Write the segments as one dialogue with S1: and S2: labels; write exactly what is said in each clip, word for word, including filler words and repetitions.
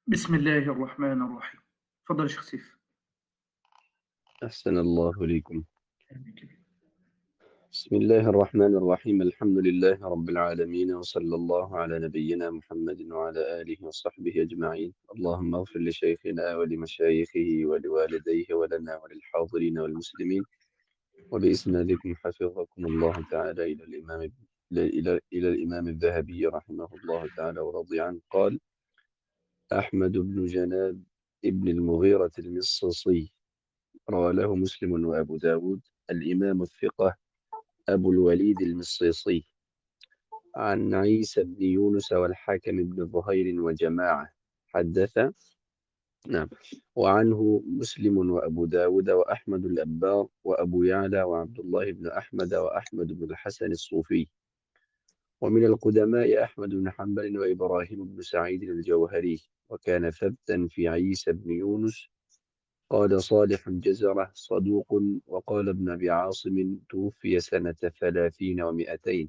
S1: بسم الله الرحمن الرحيم. تفضل يا شيخ سيف.
S2: أحسن الله إليكم.
S1: أهلا بك.
S2: بسم الله الرحمن الرحيم. الحمد لله رب العالمين، وصلى الله على نبينا محمد وعلى آله وصحبه أجمعين. اللهم اغفر لشيخنا ولمشايخه ولوالديه ولنا وللحاضرين والمسلمين، وبإسنادكم حفظكم الله تعالى إلى الإمام إلى إلى إلى الإمام الذهبي رحمه الله تعالى ورضي عنه. قال: أحمد بن جناد ابن المغيرة المصصي، روى له مسلم وأبو داود. الإمام الثقة أبو الوليد المصيصي، عن عيسى بن يونس والحاكم بن ظهير وجماعة، حدث. نعم. وعنه مسلم وأبو داود وأحمد الأبار وأبو يعلى وعبد الله بن أحمد وأحمد بن الحسن الصوفي. ومن القدماء أحمد بن حنبل وإبراهيم بن سعيد الجوهري، وكان ثبتا في عيسى بن يونس. قال صالح الجزرة صدوق. وقال ابن أبي عاصم توفي سنة ثلاثين ومائتين،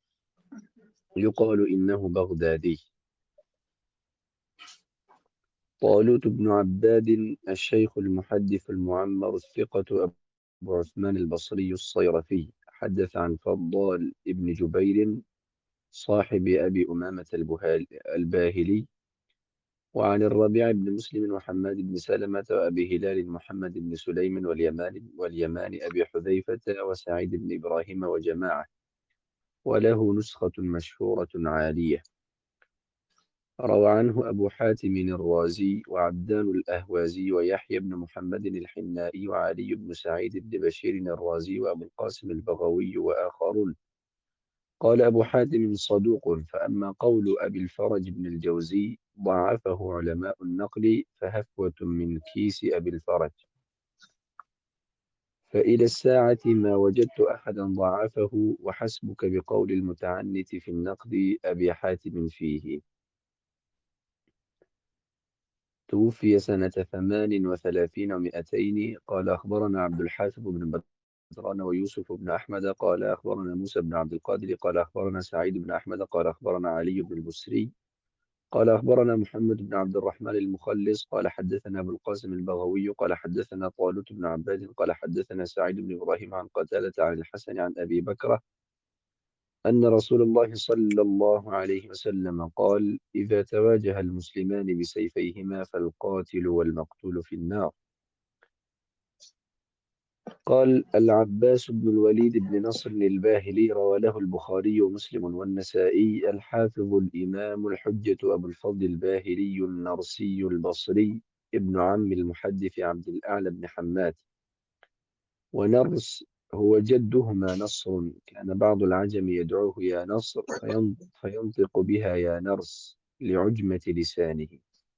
S2: يقال إنه بغدادي. طالوت بن عباد الشيخ المحدث المعمر الثقة أبو عثمان البصري الصيرفي، حدث عن فضال ابن جبير صاحب أبي أمامة البهال- الباهلي، وعن الربيع بن مسلم وحماد بن سلمة وأبي هلال محمد بن سليم واليمان واليمان أبي حذيفة وسعيد بن إبراهيم وجماعة، وله نسخة مشهورة عالية. روى عنه أبو حاتم الرازي وعبدان الأهوازي ويحيى بن محمد الحنائي وعلي بن سعيد بن بشير الرازي وأبو القاسم البغوي وآخرون. قال أبو حاتم صدوق، فأما قول أبي الفرج بن الجوزي ضعفه علماء النقل، فهفوة من كيس أبي الفرج، فإلى الساعة ما وجدت أحدا ضعفه، وحسبك بقول المتعنت في النقد أبي حاتم فيه. توفي سنة ثمان وثلاثين ومائتين. قال أخبرنا عبد الحافظ بن بدران ويوسف بن أحمد قال أخبرنا موسى بن عبد القادر قال أخبرنا سعيد بن أحمد قال أخبرنا علي بن البسري قال أخبرنا محمد بن عبد الرحمن المخلص قال حدثنا أبو القاسم البغوي قال حدثنا طالوت بن عباد قال حدثنا سعيد بن إبراهيم عن قتادة عن الحسن عن أبي بكر أن رسول الله صلى الله عليه وسلم قال: إذا تواجه المسلمان بسيفيهما فالقاتل والمقتول في النار. قال العباس بن الوليد بن نصر الباهلي، روى له البخاري ومسلم والنسائي. الحافظ الإمام الحجة أبو الفضل الباهلي النرسي البصري، ابن عم المحدث عبد الأعلى بن حماد. ونرس هو جدهما نصر، كان بعض العجم يدعوه يا نصر فين- فينطق بها يا نرس لعجمة لسانه.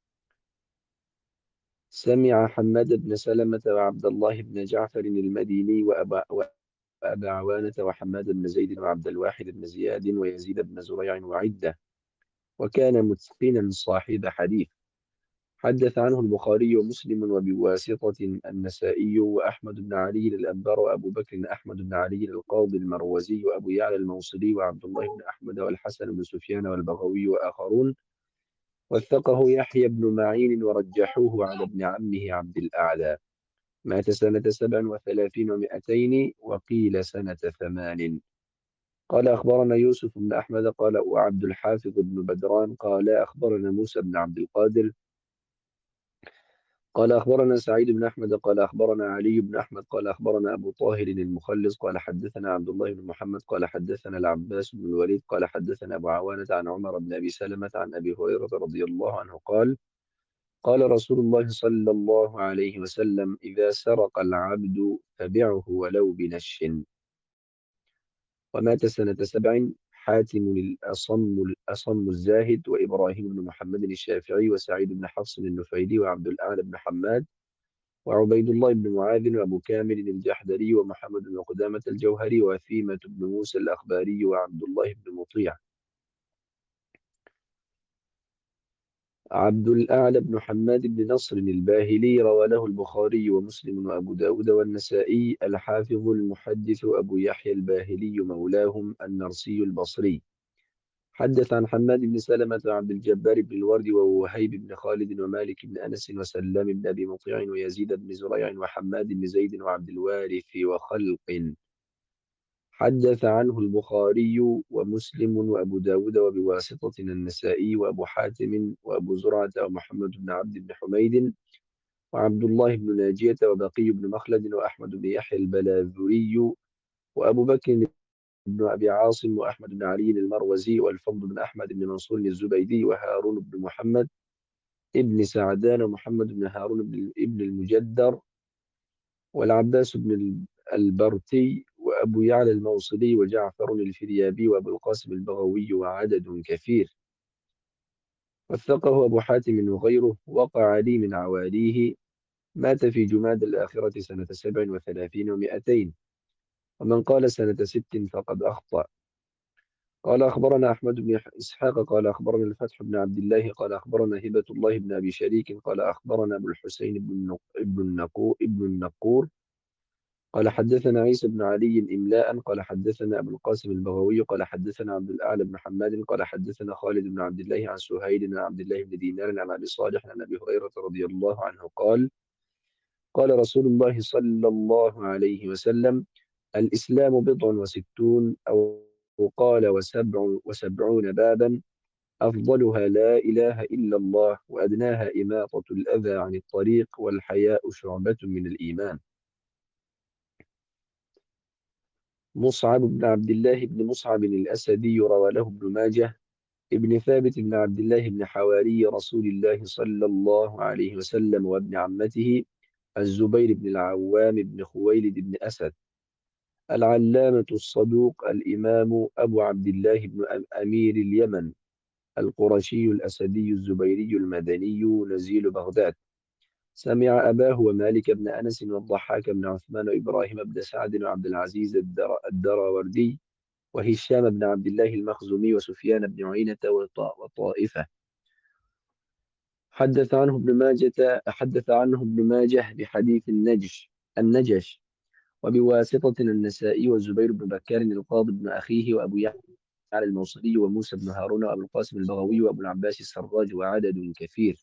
S2: سمع حماد بن سلمة وعبد الله بن جعفر المديني وأبا, وأبا عوانة وحماد بن زيد وعبد الواحد بن زياد ويزيد بن زريع وعدة، وكان متقنا صاحب حديث. حدث عنه البخاري ومسلم وبواسطة النسائي وأحمد بن علي الأنبار وأبو بكر أحمد بن علي القاضي المروزي وأبو يعلى الموصلي وعبد الله بن أحمد والحسن بن سفيان والبغوي وآخرون. وثقه يحيى بن معين ورجحوه على ابن عمه عبد الأعلى. مات سنة سبع وثلاثين ومائتين، وقيل سنة ثمان. قال أخبرنا يوسف بن أحمد قال وعبد الحافظ بن بدران قال أخبرنا موسى بن عبد القادر قال أخبرنا سعيد بن أحمد قال أخبرنا علي بن أحمد قال أخبرنا أبو طاهر المخلص قال حدثنا عبد الله بن محمد قال حدثنا العباس بن الوليد قال حدثنا أبو عوانة عن عمر بن أبي سلمة عن أبي هريرة رضي الله عنه قال: قال رسول الله صلى الله عليه وسلم: إذا سرق العبد فبعه ولو بنش. ومات سنة سبع حاتم الأصم الأصم الزاهد وإبراهيم بن محمد الشافعي وسعيد بن حفص النفيلي وعبد الأعلى بن حماد وعبيد الله بن معاذ وأبو كامل الجحدري ومحمد بن قدامة الجوهري وثيمة بن موسى الأخباري وعبد الله بن مطيع. عبد الأعلى بن حماد بن نصر الباهلي، روى له البخاري ومسلم وأبو داود والنسائي. الحافظ المحدث أبو يحيى الباهلي مولاهم النرسي البصري، حدث عن حماد بن سلمة وعبد الجبار بن الورد ووهيب بن خالد ومالك بن أنس وسلام بن أبي مطيع ويزيد بن زريع وحماد بن زيد وعبد الوارث وخلق. حدث عنه البخاري ومسلم وأبو داود وبواسطة النسائي وأبو حاتم وأبو زرعة ومحمد بن عبد بن حميد وعبد الله بن ناجية وبقي بن مخلد وأحمد بن يحيى البلاذري وأبو بكر بن أبي عاصم وأحمد بن علي المروزي والفضل بن أحمد بن منصور الزبيدي وهارون بن محمد ابن سعدان ومحمد بن هارون بن ابن المجدر والعباس بن البرتي وأبو يعلى الموصلي وجعفر الفريابي وأبو القاسم البغوي وعدد كثير. وثقه أبو حاتم وغيره. وقع علي من عواليه. مات في جماد الآخرة سنة سبع وثلاثين ومائتين. ومن قال سنة ست فقد أخطأ. قال أخبرنا أحمد بن إسحاق قال أخبرنا الفتح بن عبد الله قال أخبرنا هبة الله بن أبي شريك قال أخبرنا أبو الحسين بن ابن النقور ابن النقور قال حدثنا عيسى بن علي إملاء قال حدثنا أبو القاسم البغوي قال حدثنا عبد الأعلى بن حماد قال حدثنا خالد بن عبد الله عن سهيل عن عبد الله بن دينار عن أبي صالح عن أبي هريرة رضي الله عنه قال قال رسول الله صلى الله عليه وسلم الإسلام بضع وستون أو قال وسبع وسبعون بابا أفضلها لا إله إلا الله وأدناها إماطة الأذى عن الطريق والحياء شعبة من الإيمان. مصعب بن عبد الله بن مصعب الأسدي روى له ابن ماجه. ابن ثابت بن عبد الله بن حواري رسول الله صلى الله عليه وسلم وابن عمته الزبير بن العوام بن خويلد بن أسد. العلامة الصدوق الإمام أبو عبد الله بن أمير اليمن القرشي الأسدي الزبيري المدني نزيل بغداد. سمع أباه ومالك بن أنس والضحاك بن عثمان وإبراهيم بن سعد وعبد العزيز الدر الدراوردي وهشام بن عبد الله المخزومي وسفيان بن عيينة وطائفة. حدث عنه ابن ماجة حدث عنه ابن ماجه بحديث النجش النجش وبواسطة النسائي والزبير بن بكار القاضي بن أخيه وأبو يعلى الموصلي وموسى بن هارون وأبو القاسم البغوي وأبو العباس السراج وعدد كثير.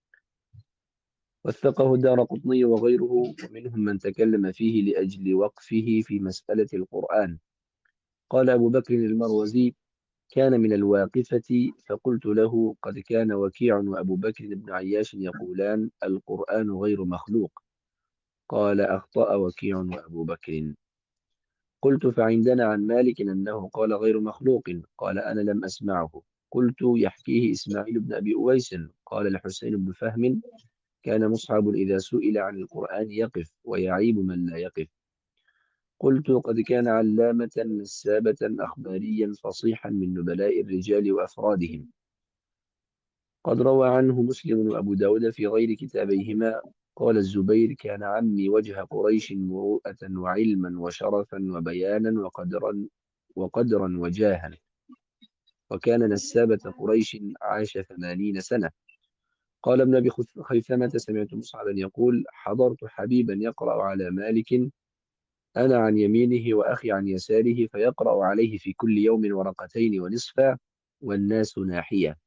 S2: وثقه الدارقطني وغيره ومنهم من تكلم فيه لأجل وقفه في مسألة القرآن. قال أبو بكر المروزي كان من الواقفة فقلت له قد كان وكيع وأبو بكر بن عياش يقولان القرآن غير مخلوق. قال أخطأ وكيع وأبو بكر. قلت فعندنا عن مالك أنه قال غير مخلوق. قال أنا لم أسمعه. قلت يحكيه إسماعيل بن أبي أويس. قال الحسين بن فهم كان مصعب إذا سئل عن القرآن يقف ويعيب من لا يقف. قلت قد كان علامة نسابة أخباريا فصيحا من نبلاء الرجال وأفرادهم. قد روى عنه مسلم وأبو داود في غير كتابيهما. قال الزبير كان عمي وجه قريش مروءة وعلما وشرفا وبيانا وقدرا وقدرا وجاها وكان نسابة قريش عاش ثمانين سنة. قال ابن أبي خيثمة سمعت مصعبا يقول حضرت حبيبا يقرأ على مالك أنا عن يمينه وأخي عن يساره فيقرأ عليه في كل يوم ورقتين ونصفا والناس ناحية.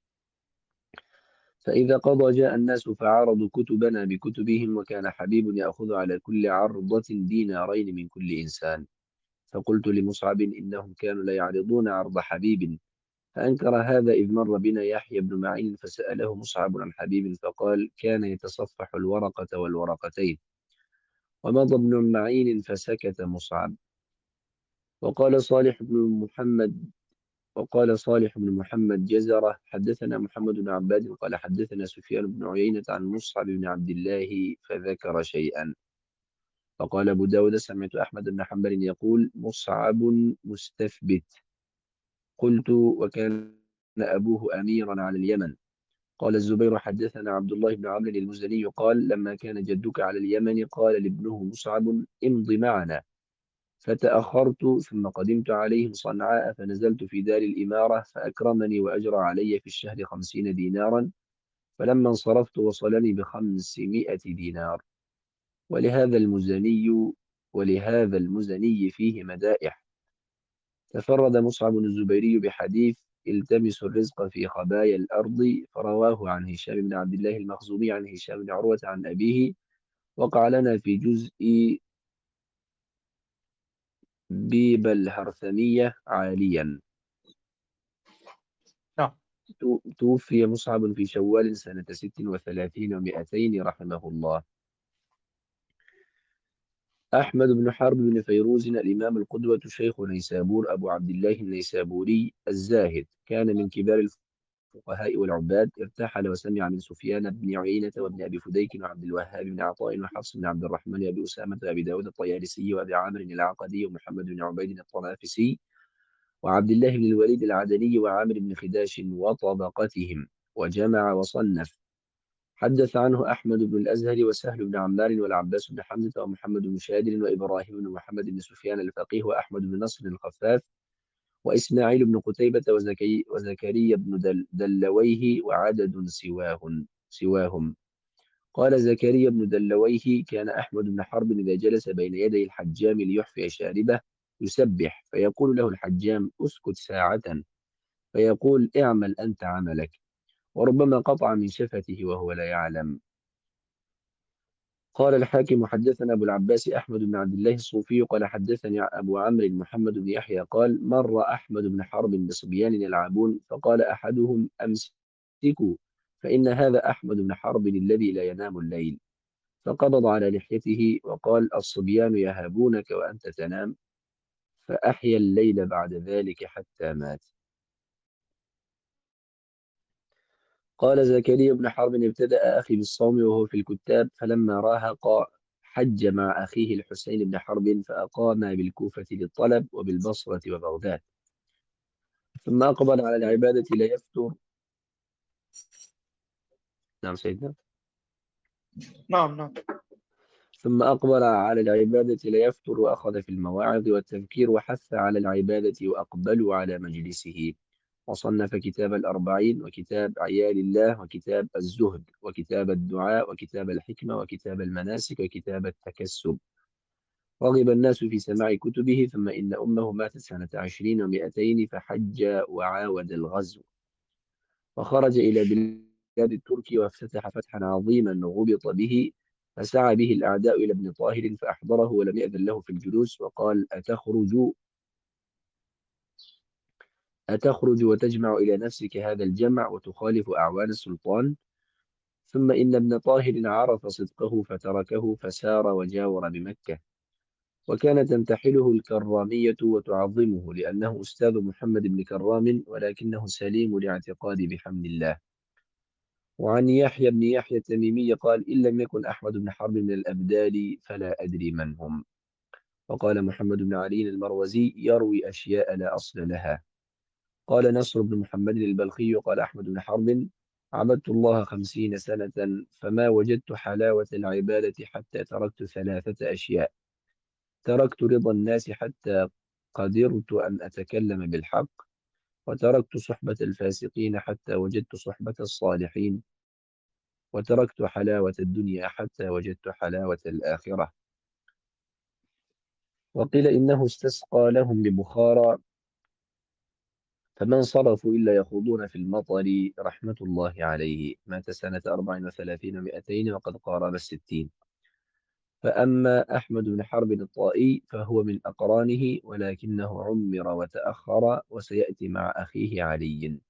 S2: فإذا قضى جاء الناس فعرضوا كتبنا بكتبهم وكان حبيب يأخذ على كل عرضة دينارين من كل إنسان. فقلت لمصعب إنهم كانوا لا يعرضون عرض حبيب. فأنكر هذا إذ مر بنا يحيى بن معين فسأله مصعب عن حبيب فقال كان يتصفح الورقة والورقتين. ومضى ابن معين فسكت مصعب. وقال صالح بن محمد وقال صالح بن محمد جزرة حدثنا محمد بن عباد قال حدثنا سفيان بن عيينة عن مصعب بن عبد الله فذكر شيئا. وقال أبو داود سمعت أحمد بن حنبل يقول مصعب مستثبت. قلت وكان أبوه أميرا على اليمن. قال الزبير حدثنا عبد الله بن عمرو المزني قال لما كان جدك على اليمن قال لابنه مصعب امض معنا. فتأخرت ثم قدمت عليهم صنعاء فنزلت في دار الإمارة فأكرمني وأجرى علي في الشهر خمسين دينارا. فلما انصرفت وصلني بخمسمائة دينار. ولهذا المزني ولهذا المزني فيه مدائح. تفرد مصعب الزبيري بحديث التمسوا الرزق في خبايا الأرض. فرواه عن هشام بن عبد الله المخزومي عن هشام بن عروة عن أبيه. وقع لنا في جزء بيب الهرثمية عاليا.
S3: نعم.
S2: تو- توفي مصعب في شوال سنة ست وثلاثين ومئتين رحمه الله. أحمد بن حرب بن فيروز الإمام القدوة شيخ نيسابور أبو عبد الله النيسابوري الزاهد، كان من كبار الفقهاء والعباد. ارتحل وسمع من سفيان بن عيينة وابن أبي فديك وعبد الوهاب بن عطاء وحفص بن عبد الرحمن وأبي أسامة وأبي داود الطيالسي وأبي عامر العقدي ومحمد بن عبيد الطنافسي وعبد الله بن الوليد العدني وعامر بن خداش وطبقتهم، وجمع وصنف. حدث عنه أحمد بن الأزهر وسهل بن عمار والعباس بن حمزة ومحمد بن شادر وإبراهيم بن محمد بن سفيان الفقيه وأحمد بن نصر الخفاف وإسماعيل بن قتيبة وزكي وزكريا بن دل دلويه وعدد سواهم سواهم قال زكريا بن دلويه: كان أحمد بن حرب إذا جلس بين يدي الحجام ليحفي شاربه يسبح، فيقول له الحجام: اسكت ساعة، فيقول: اعمل أنت عملك، وربما قطع من شفته وهو لا يعلم. قال الحاكم: حدثنا أبو العباس أحمد بن عبد الله الصوفي قال حدثني أبو عمرو محمد بن يحيى قال: مر أحمد بن حرب بصبيان يلعبون، فقال أحدهم: أمسكوا، فإن هذا أحمد بن حرب الذي لا ينام الليل. فقبض على لحيته وقال: الصبيان يهابونك وأنت تنام. فأحيا الليل بعد ذلك حتى مات. قال زكريا بن حرب: ابتدأ أخي بالصوم وهو في الكتاب، فلما راهق حج مع أخيه الحسين بن حرب، فأقام بالكوفة للطلب وبالبصرة وبغداد، ثم أقبل على العبادة لا يفتر. نعم سيدنا.
S3: نعم نعم.
S2: ثم أقبل على العبادة لا يفتر، وأخذ في المواعظ والتذكير، وحث على العبادة وأقبلوا على مجلسه. وصنف كتاب الأربعين وكتاب عيال الله وكتاب الزهد وكتاب الدعاء وكتاب الحكمة وكتاب المناسك وكتاب التكسب. رغب الناس في سماع كتبه. ثم إن أمه ماتت سنة عشرين ومائتين، فحج وعاود الغزو، وخرج إلى بلاد الترك وافتتح فتحا عظيما غبط به، فسعى به الأعداء إلى ابن طاهر فأحضره ولم يأذن له في الجلوس، وقال: أتخرج أتخرج وتجمع إلى نفسك هذا الجمع وتخالف أعوان السلطان؟ ثم إن ابن طاهر عرف صدقه فتركه فسار وجاور بمكة. وكان تنتحله الكرامية وتعظمه لأنه أستاذ محمد بن كرام، ولكنه سليم الاعتقاد بحمد الله. وعن يحيى بن يحيى التميمي قال: إن لم يكن أحمد بن حرب من الأبدال فلا أدري من هم. وقال محمد بن علي المروزي: يروي أشياء لا أصل لها. قال نصر بن محمد البلخي: قال أحمد بن حرب: عبدت الله خمسين سنة فما وجدت حلاوة العبادة حتى تركت ثلاثة أشياء: تركت رضا الناس حتى قدرت أن أتكلم بالحق، وتركت صحبة الفاسقين حتى وجدت صحبة الصالحين، وتركت حلاوة الدنيا حتى وجدت حلاوة الآخرة. وقيل إنه استسقى لهم ببخارى، فمن صرفوا إلا يخوضون في المطر رحمة الله عليه. مات سنة أربع وثلاثين ومائتين وقد قارب الستين. فأما أحمد بن حرب الطائي فهو من أقرانه، ولكنه عمر وتأخر، وسيأتي مع أخيه علي.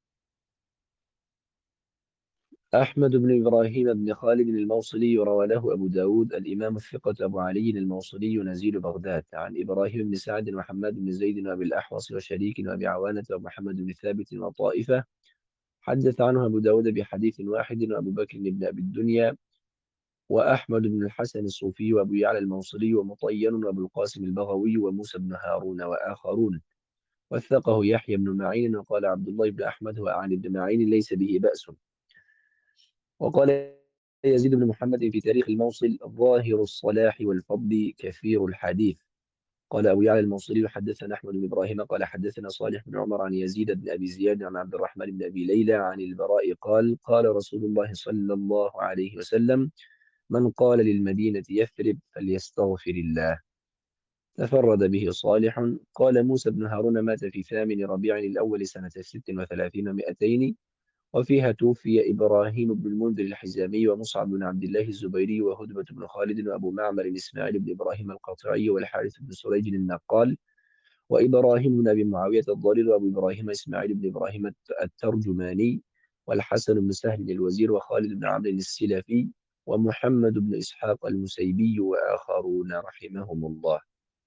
S2: أحمد بن إبراهيم بن خالد الموصلي روى له أبو داود الإمام الثقة أبو علي الموصلي نزيل بغداد، عن إبراهيم بن سعد وحماد بن زيد وأبي الأحوص وشريك وأبي عوانة ومحمد بن ثابت وطائفة. حدث عنه أبو داود بحديث واحد، وأبو بكر بن أبي الدنيا وأحمد بن الحسن الصوفي وأبو يعلى الموصلي ومطين وأبو القاسم البغوي وموسى بن هارون وآخرون. وثقه يحيى بن معين. وقال عبد الله بن أحمد هو عن ابن معين ليس به بأس. وقال يزيد بن محمد في تاريخ الموصل: ظاهر الصلاح والفضل كثير الحديث. قال أبو يعلى الموصلي: حدثنا أحمد بن إبراهيم قال حدثنا صالح بن عمر عن يزيد بن أبي زياد عن عبد الرحمن بن أبي ليلى عن البراء قال: قال رسول الله صلى الله عليه وسلم: من قال للمدينة يثرب فليستغفر الله. تفرد به صالح. قال موسى بن هارون مات في ثامن ربيع الأول سنة ست وثلاثين ومائتين، وفيها توفي إبراهيم بن المنذر الحزامي ومصعب بن عبد الله الزبيري وهدبة بن خالد وأبو معمر إسماعيل بن إبراهيم القاطعي والحارث بن سريج النقال وإبراهيم بن أبي معاوية الضرير وأبو إبراهيم إسماعيل بن إبراهيم الترجماني والحسن بن سهل الوزير وخالد بن عمرو السلفي ومحمد بن إسحاق المسيبي وآخرون رحمهم الله.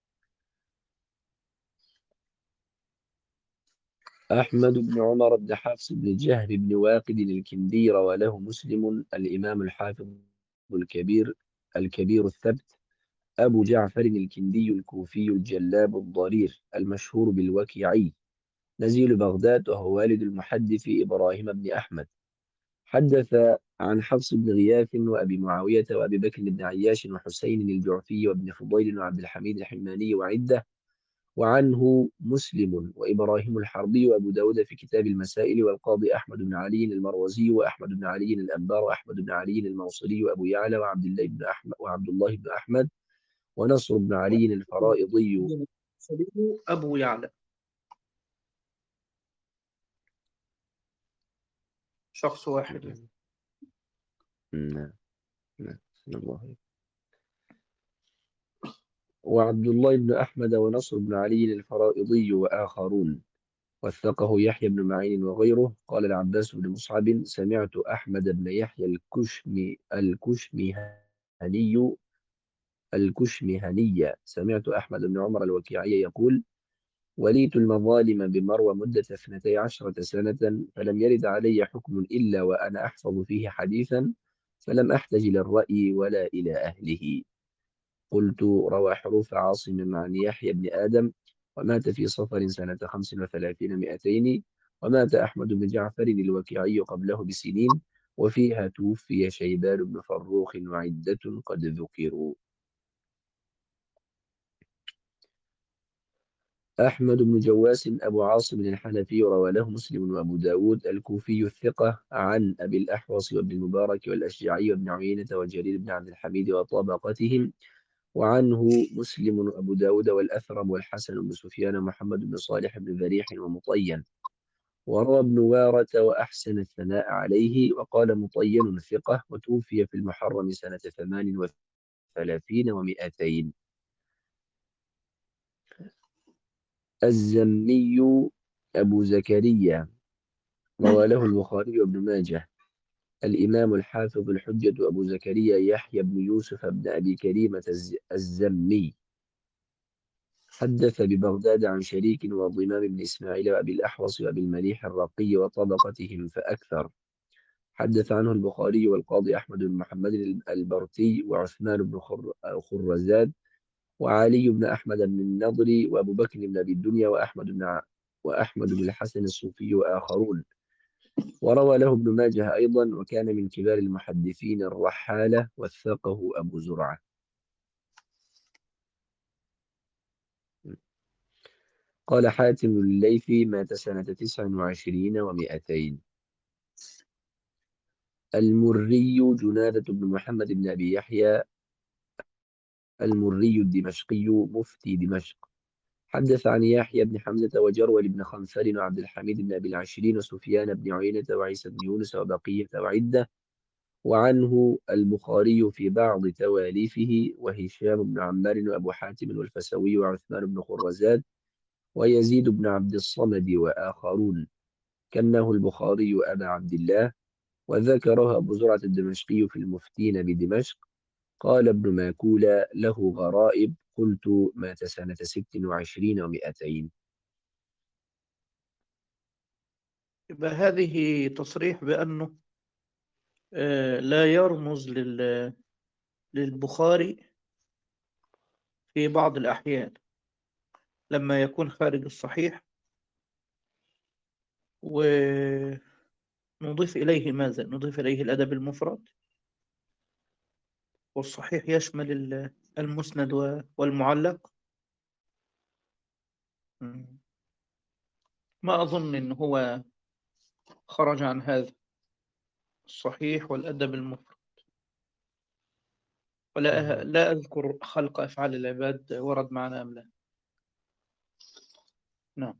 S2: أحمد بن عمر بن حفص بن جهر بن واقد الكندي روى له مسلم الإمام الحافظ الكبير الكبير الثبت أبو جعفر الكندي الكوفي الجلاب الضرير المشهور بالوكيعي نزيل بغداد، وهو والد المحدث إبراهيم بن أحمد. حدث عن حفص بن غياث وأبي معاوية وأبي بكر بن عياش وحسين الجعفي وابن فضيل وعبد الحميد الحماني وعدة. وعنه مسلم وإبراهيم الحربي وأبو داود في كتاب المسائل، والقاضي أحمد بن علي المروزي وأحمد بن علي الأنبار وأحمد بن علي الموصلي وأبو يعلى وعبد الله بن أحمد وعبد الله بن أحمد ونصر بن علي الفرائضي.
S3: أبو يعلى شخص واحد.
S2: نعم نعم الله. وعبد الله بن أحمد ونصر بن علي الفرائضي وآخرون. وثقه يحيى بن معين وغيره. قال العباس بن مصعب سمعت أحمد بن يحيى الكشمي الكشمهني الكشمهني سمعت أحمد بن عمر الوكيعي يقول: وليت المظالم بمروى مدة اثنتي عشرة سنة، فلم يرد علي حكم إلا وأنا أحفظ فيه حديثا، فلم أحتج إلى الرأي ولا إلى أهله. قلت: روى حروف عاصم عن يحيى بن آدم، ومات في صفر سنة خمس وثلاثين مئتين، ومات أحمد بن جعفر الوكيعي قبله بسنين، وفيها توفي شيبان بن فروخ وعدة قد ذكروا. أحمد بن جواس أبو عاصم الحنفي روى له مسلم وأبو داود الكوفي الثقة عن أبي الأحوص وابن المبارك والأشجعي وابن عيينة وجرير بن عبد الحميد وطابقتهم. وعنه مسلم وأبو داود والأثرم والحسن بن سفيان ومحمد بن صالح بن ذريح ومطين. وروى ابن وارة وأحسن الثناء عليه، وقال مطين ثقة، وتوفي في المحرم سنة ثمان وثلاثين ومئتين. الزمي أبو زكريا روى له البخاري وابن ماجه. الإمام الحافظ الحجة أبو زكريا يحيى بن يوسف بن أبي كريمة الزمي حدث ببغداد عن شريك وضمام بن إسماعيل وأبي الأحوص وأبي المليح الرقي وطبقتهم فأكثر. حدث عنه البخاري والقاضي أحمد بن محمد البرتي وعثمان بن خرزاد وعلي بن أحمد بن النضر وأبو بكر بن أبي الدنيا وأحمد بن وأحمد بن الحسن الصوفي وآخرون. وروى له ابن ماجه أيضا، وكان من كبار المحدثين الرحالة، وثقه أبو زرعة. قال حاتم الليثي مات سنة تسع وعشرين ومئتين. المري جنادة بن محمد بن أبي يحيى المري الدمشقي مفتي دمشق حدث عن يحيى بن حمزة وجرول بن خنفر وعبد الحميد بن أبي العشرين وسفيان بن عيينة وعيسى بن يونس وبقية وعدة. وعنه البخاري في بعض تواليفه وهشام بن عمار وأبو حاتم والفسوي وعثمان بن خرزاد ويزيد بن عبد الصمد وآخرون. كنه البخاري أبا عبد الله. وذكرها أبو زرعة الدمشقي في المفتين بدمشق. قال ابن ماكولة له غرائب. قلت: مات سنة ست وعشرين ومئتين.
S3: يبقى هذه تصريح بأنه آه، لا يرمز لل- للبخاري في بعض الأحيان لما يكون خارج الصحيح، ونضيف إليه ماذا؟ نضيف إليه الأدب المفرد، والصحيح يشمل ال- المسند و- والمعلق. مم. ما أظن أنه هو خرج عن هذا الصحيح والأدب المفرد. ولا لا أذكر خلق أفعال العباد ورد معنا أم لا. نعم.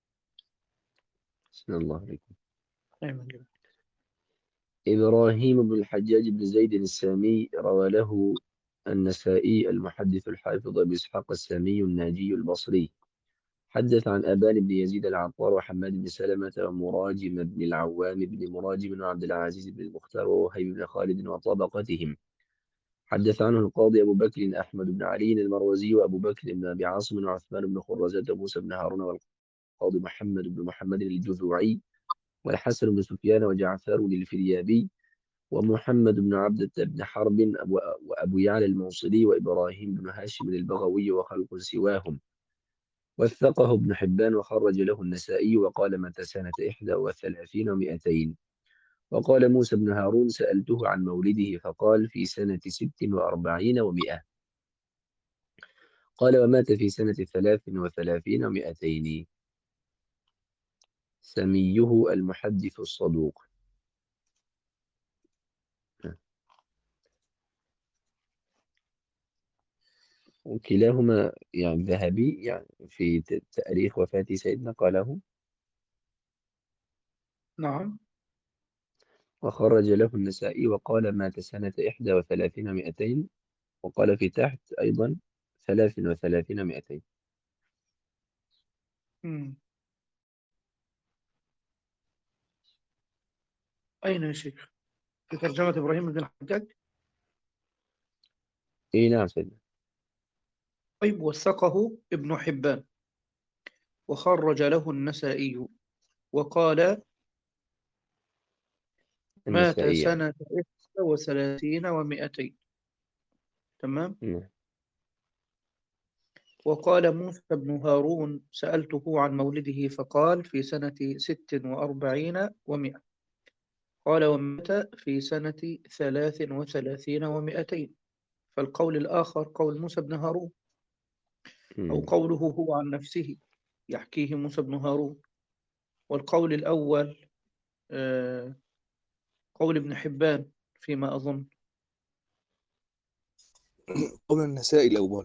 S2: أحسن الله عليكم.
S3: أيوة.
S2: إبراهيم بن الحجاج بن زيد السامي روى له النسائي المحدث الحافظ أبي إسحاق السامي الناجي البصري، حدث عن أبان بن يزيد العطار وحماد بن سلمة ومراجم بن العوام بن مراجم وعبد العزيز بن المختار ووهيب بن خالد وطبقتهم. حدث عنه القاضي أبو بكر أحمد بن علي المروزي وأبو بكر بن أبي عاصم وعثمان بن خرزة وموسى بن هارون والقاضي محمد بن محمد الجذوعي والحسن بن سفيان وجعفر الفريابي ومحمد بن عبدة بن حرب وأبو يعلى الموصلي وإبراهيم بن هاشم البغوي وخلق سواهم. وثقه ابن حبان وخرج له النسائي وقال مات سنة إحدى وثلاثين ومائتين. وقال موسى بن هارون سألته عن مولده فقال في سنة ست وأربعين ومائة. قال ومات في سنة ثلاث وثلاثين ومائتين. سميه المحدث الصدوق. وكلاهما يعني ذهبي يعني في تاريخ وفاة سيدنا قاله.
S3: نعم.
S2: وخرج له النسائي وقال مات سنة إحدى وثلاثين ومائتين. وقال في تحت أيضا ثلاث وثلاثين ومائتين.
S3: مم. أين يا شيخ؟ في ترجمة إبراهيم بن الحجاج؟
S2: إيه نعم سيدنا.
S3: طيب، وثقه ابن حبان وخرج له النسائي وقال مات
S2: النسائي يعني.
S3: سنة إحدى وثلاثين ومائتين. تمام.
S2: نعم.
S3: وقال موسى بن هارون سألته عن مولده فقال في سنة ست وأربعين ومائة. قال ومات في سنة ثلاث وثلاثين ومائتين. فالقول الآخر قول موسى بن هارون، أو
S2: مم.
S3: قوله هو عن نفسه يحكيه موسى بن هارون. والقول الأول آه، قول ابن حبان فيما أظن.
S4: قول النسائي الأول.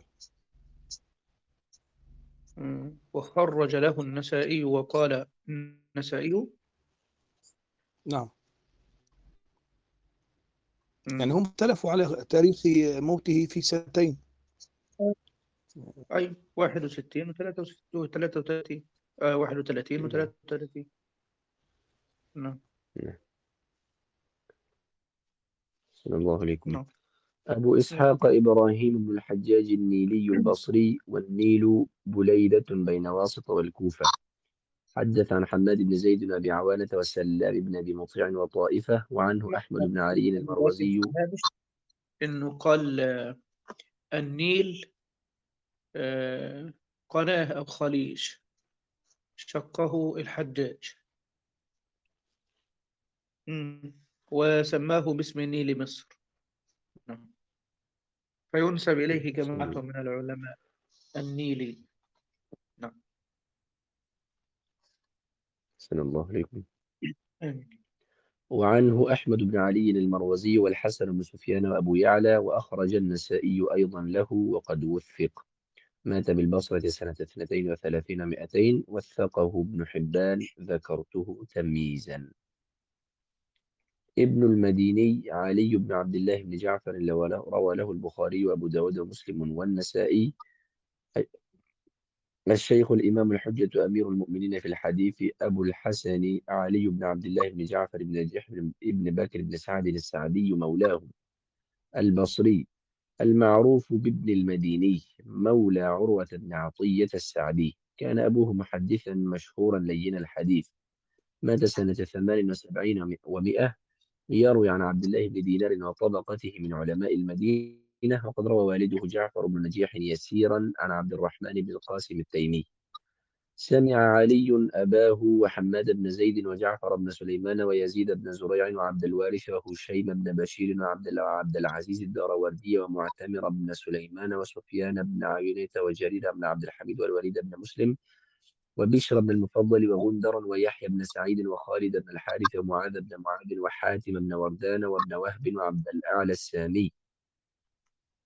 S3: مم. وخرج له النسائي وقال النسائي.
S4: نعم.
S3: مم.
S4: يعني هم اختلفوا على تاريخ موته في سنتين.
S3: أي واحد وستين وثلاثة وثلاثين. آه واحد وثلاثين
S2: نعم.
S3: وثلاثة وثلاثين. نعم.
S2: نعم. صلى الله عليكم.
S3: نعم.
S2: أبو إسحاق إبراهيم بن الحجاج النيلي البصري، والنيل بليدة بين واسط والكوفة. حدث عن حماد بن زيد بن أبي عوانة وسلام بن أبي مطيع وطائفة. وعنه أحمد بن علي المروزي.
S3: إنه قال آه، النيل آه، قناة أو خليج شقه الحجاج. مم. وسماه باسم نيل مصر. نعم. فينسب إليه جماعة من العلماء النيلي. نعم.
S2: صلى الله عليكم.
S3: آمين.
S2: وعنه أحمد بن علي المروزي والحسن بن سفيان وأبو يعلى. وأخرج النسائي أيضا له وقد وثق. مات بالبصرة سنة اثنتين وثلاثين ومائتين. وثقه ابن حبان، ذكرته تمييزا. ابن المديني علي بن عبد الله بن جعفر روى له البخاري وأبو داود ومسلم والنسائي. الشيخ الإمام الحجة أمير المؤمنين في الحديث أبو الحسن علي بن عبد الله بن جعفر بن نجيح بن بكر بن سعد السعدي مولاه البصري، المعروف بابن المديني، مولى عروة بن عطية السعدي. كان أبوه محدثا مشهورا لين الحديث. مات سنة ثمان وسبعين ومائة. يروي عن عبد الله بن دينار وطبقته من علماء المدينة. وقد روى والده جعفر بن نجيح يسيرا عن عبد الرحمن بن القاسم التيمي. سمع علي أباه وحماد بن زيد وجعفر بن سليمان ويزيد بن زريع وعبد الوارث وهشيم بن بشير وعبد وعبد العزيز الدراوردي ومعتمر بن سليمان وسفيان بن عيينة وجرير بن عبد الحميد والوليد بن مسلم وبشر بن المفضل وغندر ويحيى بن سعيد وخالد بن الحارث ومعاذ بن معاذ وحاتم بن وردان وابن وهب وعبد الأعلى السامي.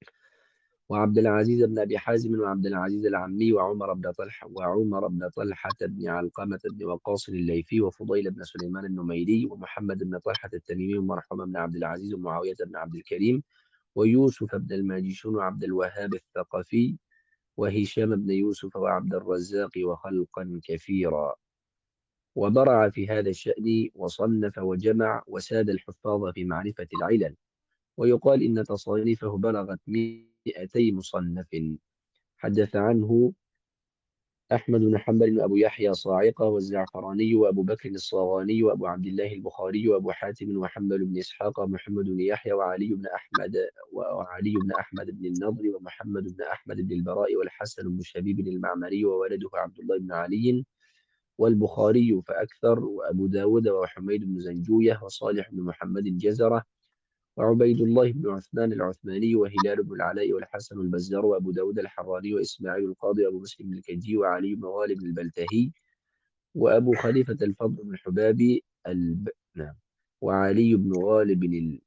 S2: وعبد العزيز بن أبي حازم وعبد العزيز العمي وعمر بن طلحة وعمر بن طلحة بن علقمة بن وقاص الليثي وفضيل بن سليمان النميري ومحمد بن طلحة التميمي ومرحوم بن عبد العزيز ومعاوية بن عبد الكريم ويوسف بن الماجشون وعبد الوهاب الثقفي وهشام بن يوسف وعبد الرزاق وخلقا كثيرا. وبرع في هذا الشأن وصنف وجمع وساد الحفاظ في معرفة العلل، ويقال إن تصانيفه بلغت مئتي مصنف. حدث عنه أحمد بن حنبل وأبو يحيى صاعقة والزعفراني وأبو بكر الصاغاني وأبو عبد الله البخاري وأبو حاتم وحنبل بن إسحاق ومحمد بن يحيى وعلي بن أحمد وعلي بن أحمد بن النضر ومحمد بن أحمد بن البراء والحسن بن شبيب المعمري وولده عبد الله بن علي والبخاري فأكثر وأبو داود وحميد بن زنجوية وصالح بن محمد الجزرة وعبيد الله بن عثمان العثماني وهلال بن العلاء والحسن البزار وأبو داود الحراني وإسماعيل القاضي وأبو مسلم الكجي وعلي بن غالب البلتهي وأبو خليفة الفضل بن حبابي الب... نعم وعلي بن غالب ال-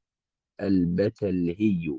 S2: البتلهي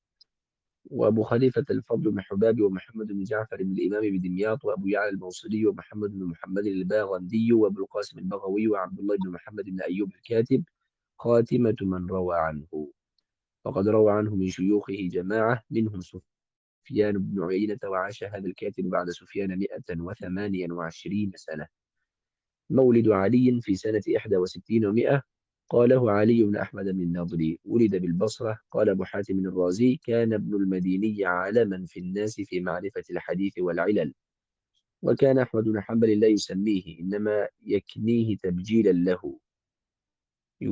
S2: وأبو خليفة الفضل بن حبابي ومحمد بن جعفر بن الإمام بدمياط وأبو يعلى الموصلي ومحمد بن محمد الباغندي وأبو القاسم البغوي وعبد الله بن محمد بن أيوب الكاتب خاتمة من روى عنه. وقد روى عنه من شيوخه جماعة منهم سفيان بن عيينة، وعاش هذا الكاتب بعد سفيان مئة وثمانية وعشرين سنة. مولد علي في سنة إحدى وستين ومئة. قاله علي بن أحمد بن النضري. ولد بالبصرة. قال أبو حاتم الرازي: كان ابن المديني عالما في الناس في معرفة الحديث والعلل، وكان أحمد بن حنبل لا يسميه، إنما يكنيه تبجيلا له. يك...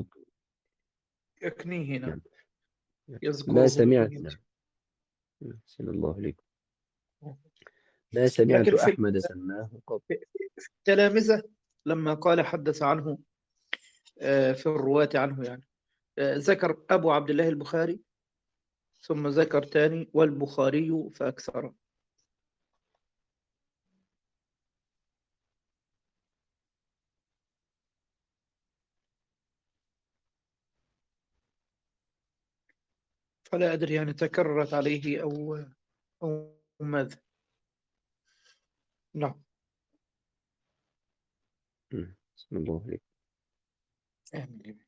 S3: يكنيه هنا
S2: نعم. ما
S3: يذكره
S2: سمعت
S3: بكنيته.
S2: نعم. أحسن الله عليكم. ما سمعت
S3: لكن في
S2: أحمد سماه قط.
S3: التلامذة لما قال حدث عنه آه، في الرواة عنه يعني آه، ذكر أبو عبد الله البخاري، ثم ذكر تاني والبخاري فأكثر. فلا أدري يعني تكررت عليه أو أو ماذا. نعم.
S2: مم. بسم الله عليكم.
S3: آمين.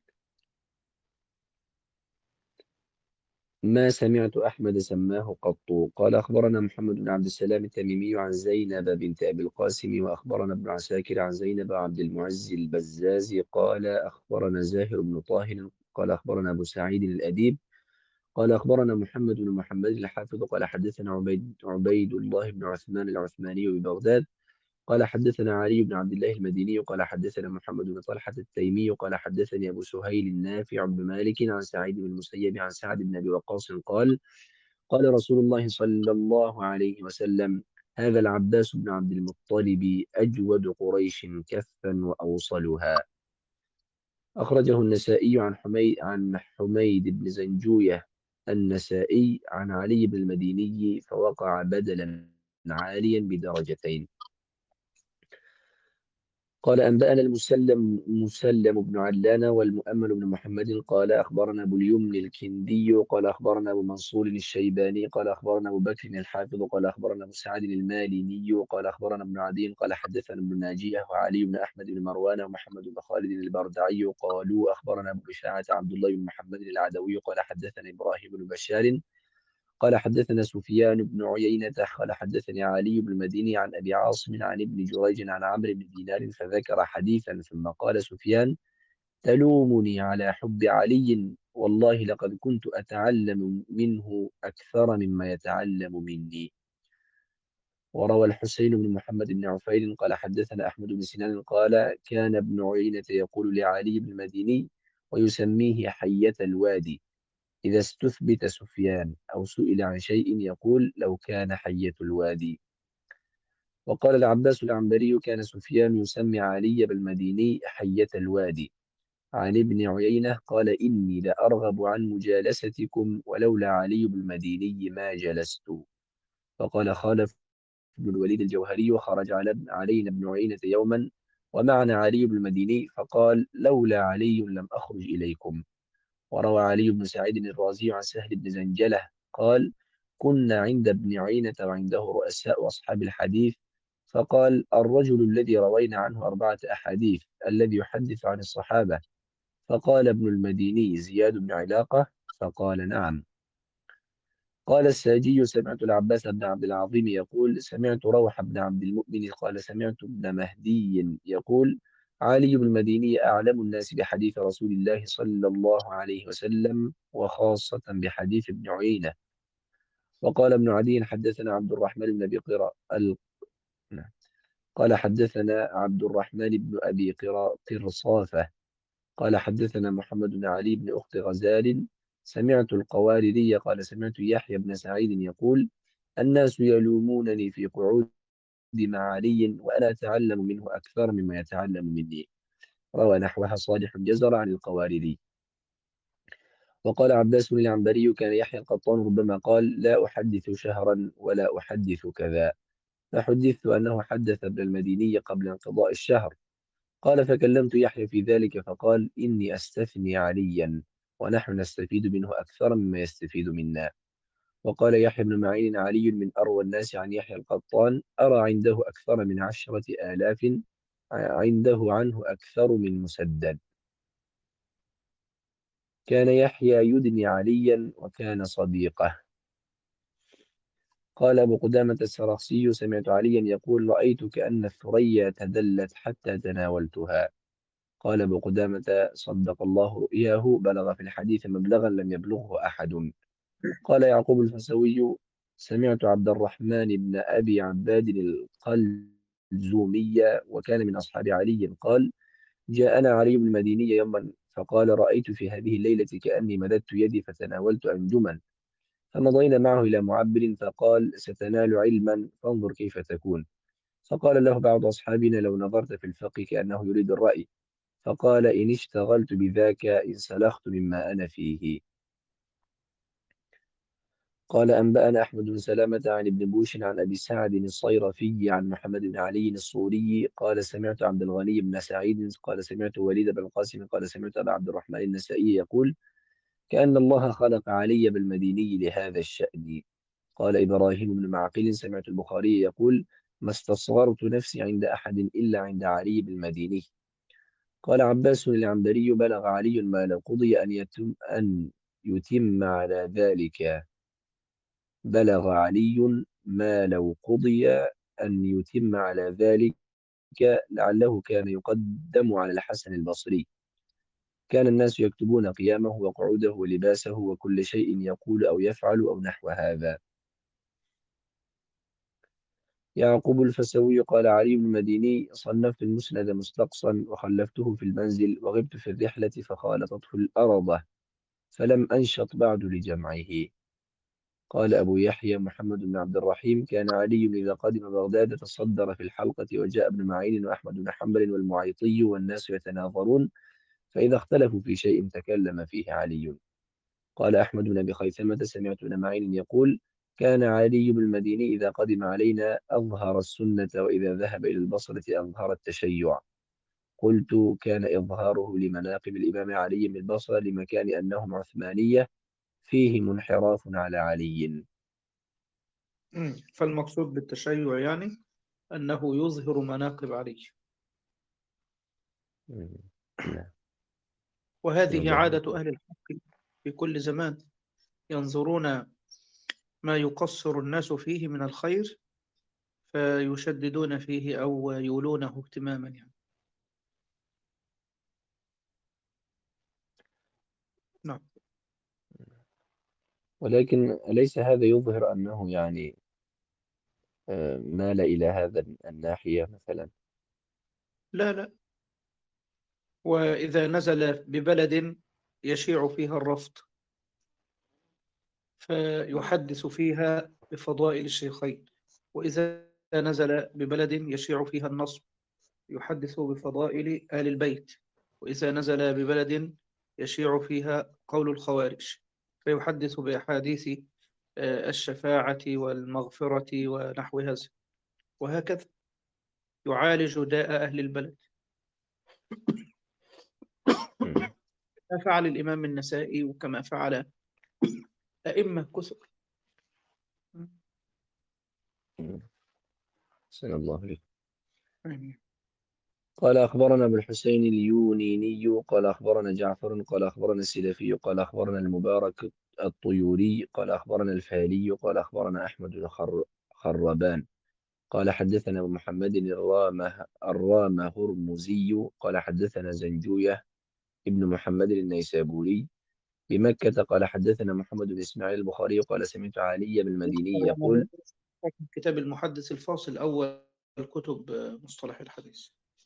S2: ما سمعت أحمد سماه قط. قال أخبرنا محمد بن عبد السلام التميمي عن زينب بنت أبي القاسم، وأخبرنا ابن عساكر عن زينب عبد المعز البزازي قال أخبرنا زاهر بن طاهر قال أخبرنا أبو سعيد الأديب قال أخبرنا محمد بن محمد الحافظ قال حدثنا عبيد, عبيد الله بن عثمان العثماني ببغداد قال حدثنا علي بن عبد الله المديني قال حدثنا محمد بن طلحة التيمي قال حدثني أبو سهيل النافع بن مالك عن سعيد بن المسيب عن سعد بن أبي وقاص قال قال رسول الله صلى الله عليه وسلم: هذا العباس بن عبد المطلب أجود قريش كفا وأوصلها. أخرجه النسائي عن حميد عن حميد بن زنجوية النسائي عن علي بن المديني فوقع بدلا عاليا بدرجتين. قال أنبأنا المسلم مسلم بن علان والمؤمل بن محمد قال أخبرنا أبو اليمن الكندي قال أخبرنا أبو منصور الشيباني قال أخبرنا أبو بكر الحافظ قال أخبرنا أبو سعد الماليني قال أخبرنا ابن عدي قال حدثنا ابن ناجية وعلي بن أحمد بن مروان ومحمد بن خالد البردعي قالوا أخبرنا أبو إشاعة عبد الله بن محمد العدوي قال حدثنا إبراهيم بن بشار قال حدثنا سفيان بن عيينة قال حدثني علي بن المديني عن أبي عاصم عن ابن جريج عن عمرو بن دينار فذكر حديثا ثم قال سفيان: تلومني على حب علي، والله لقد كنت أتعلم منه أكثر مما يتعلم مني. وروى الحسين بن محمد بن عفير قال حدثنا أحمد بن سنان قال كان ابن عيينة يقول لعلي بن المديني ويسميه حية الوادي إذا استثبت سفيان أو سئل عن شيء يقول: لو كان حية الوادي. وقال العباس العنبري: كان سفيان يسمي علي بالمديني حية الوادي. عن ابن عيينة قال: إني لأرغب عن مجالستكم ولولا علي بالمديني ما جلست. فقال خالف بن الوليد الجوهري: وخرج على علينا ابن عيينة يوما ومعنا علي بالمديني فقال: لولا علي لم أخرج إليكم. وروى علي بن سعيد الرازي عن سهل بن زنجلة قال: كنا عند ابن عيينة وعنده رؤساء أصحاب الحديث، فقال: الرجل الذي روينا عنه أربعة أحاديث الذي يحدث عن الصحابة. فقال ابن المديني: زياد بن علاقة؟ فقال: نعم. قال الساجي: سمعت العباس بن عبد العظيم يقول: سمعت روح بن عبد المؤمن قال: سمعت ابن مهدي يقول: علي بن المديني أعلم الناس بحديث رسول الله صلى الله عليه وسلم، وخاصة بحديث ابن عيينة. وقال ابن عدي: حدثنا عبد الرحمن بن أبي قرا ال... نعم. قال: حدثنا عبد الرحمن بن أبي قرا قرصافة قال: حدثنا محمد بن علي بن أخت غزال سمعت القواريري قال: سمعت يحيى بن سعيد يقول: الناس يلومونني في قعودي مع علي وأنا أتعلم منه أكثر مما يتعلم مني. روى نحوها صالح جزر عن القواريري. وقال عباس بن العنبري: كان يحيى القطان ربما قال: لا أحدث شهرا ولا أحدث كذا، فحدثت أنه حدث ابن المديني قبل انقضاء الشهر. قال: فكلمت يحيى في ذلك فقال: إني أستثني عليا ونحن نستفيد منه أكثر مما يستفيد منا. وقال يحيى بن معين: علي من أروى الناس عن يحيى القطان، أرى عنده أكثر من عشرة آلاف عنده عنه أكثر من مسدد. كان يحيى يدني عليا وكان صديقه. قال أبو قدامة السرخسي: سمعت عليا يقول: رأيت كأن الثريا تدلت حتى تناولتها. قال أبو قدامة: صدق الله رؤياه، بلغ في الحديث مبلغا لم يبلغه أحد. قال يعقوب الفسوي: سمعت عبد الرحمن بن أبي عباد القلزومي وكان من أصحاب علي قال: جاءنا علي بن المديني يوما فقال: رأيت في هذه الليلة كأني مددت يدي فتناولت أنجما، فمضينا معه إلى معبر فقال: ستنال علما فانظر كيف تكون. فقال له بعض أصحابنا: لو نظرت في الفقه كأنه يريد الرأي. فقال: إن اشتغلت بذاك انسلخت مما أنا فيه. قال أنبأنا أحمد بن سلامة عن ابن بوش عن أبي سعد الصيرفي عن محمد بن علي الصوري قال: سمعت عبد الغني بن سعيد قال: سمعت وليد بن القاسم قال: سمعت أبا عبد الرحمن النسائي يقول: كأن الله خلق علي بالمديني لهذا الشأن. قال إبراهيم بن معقل: سمعت البخاري يقول: ما استصغرت نفسي عند أحد إلا عند علي بالمديني. قال عباس العنبري: بلغ علي ما لو قضي أن يتم أن يتم على ذلك بلغ علي ما لو قضي أن يتم على ذلك لعله كان يقدم على الحسن البصري. كان الناس يكتبون قيامه وقعوده ولباسه وكل شيء يقول أو يفعل أو نحو هذا. يعقوب الفسوي قال علي بن المديني: صنفت المسند مستقصا وخلفته في المنزل وغبت في الرحلة فخالطته الأرضة فلم أنشط بعد لجمعه. قال أبو يحيى محمد بن عبد الرحيم: كان علي إذا قدم بغداد تصدر في الحلقة وجاء ابن معين وأحمد بن حنبل والمعيطي والناس يتناظرون، فإذا اختلفوا في شيء تكلم فيه علي. قال أحمد بن أبي خيثمة: سمعت ابن معين يقول: كان علي بن المديني إذا قدم علينا أظهر السنة وإذا ذهب إلى البصرة أظهر التشيع. قلت: كان إظهاره لمناقب الإمام علي بالبصرة لمكان أنهم عثمانية فيهم انحراف على علي.
S3: مم. فالمقصود بالتشيع يعني أنه يظهر مناقب علي، وهذه عادة أهل الحق في كل زمان، ينظرون ما يقصر الناس فيه من الخير فيشددون فيه أو يولونه اهتماما يعني. نعم.
S2: ولكن أليس هذا يظهر أنه يعني آه، مال إلى هذا الناحية مثلا؟
S3: لا لا، وإذا نزل ببلد يشيع فيها الرفض فيحدث فيها بفضائل الشيخين، وإذا نزل ببلد يشيع فيها النصب يحدث بفضائل آل البيت، وإذا نزل ببلد يشيع فيها قول الخوارج فيحدث بأحاديث آه، الشفاعة والمغفرة ونحو هذا، وهكذا يعالج داء أهل البلد.
S2: مم.
S3: ما فعل الإمام النسائي وكما فعل أئمة كثر.
S2: أحسن الله عليك.
S3: آمين.
S2: قال أخبرنا أبو الحسين اليونيني قال أخبرنا جعفر قال أخبرنا السلفي قال أخبرنا المبارك الطيوري قال أخبرنا الفالي قال أخبرنا أحمد بن خر- خربان قال حدثنا أبو محمد الرامه الرامه هرمزي قال حدثنا زنجوية ابن محمد النيسابوري بمكة قال حدثنا محمد بن إسماعيل البخاري قال سمعت علي بالمديني يقول
S3: كتاب المحدث الفاصل أول كتب مصطلح الحديث.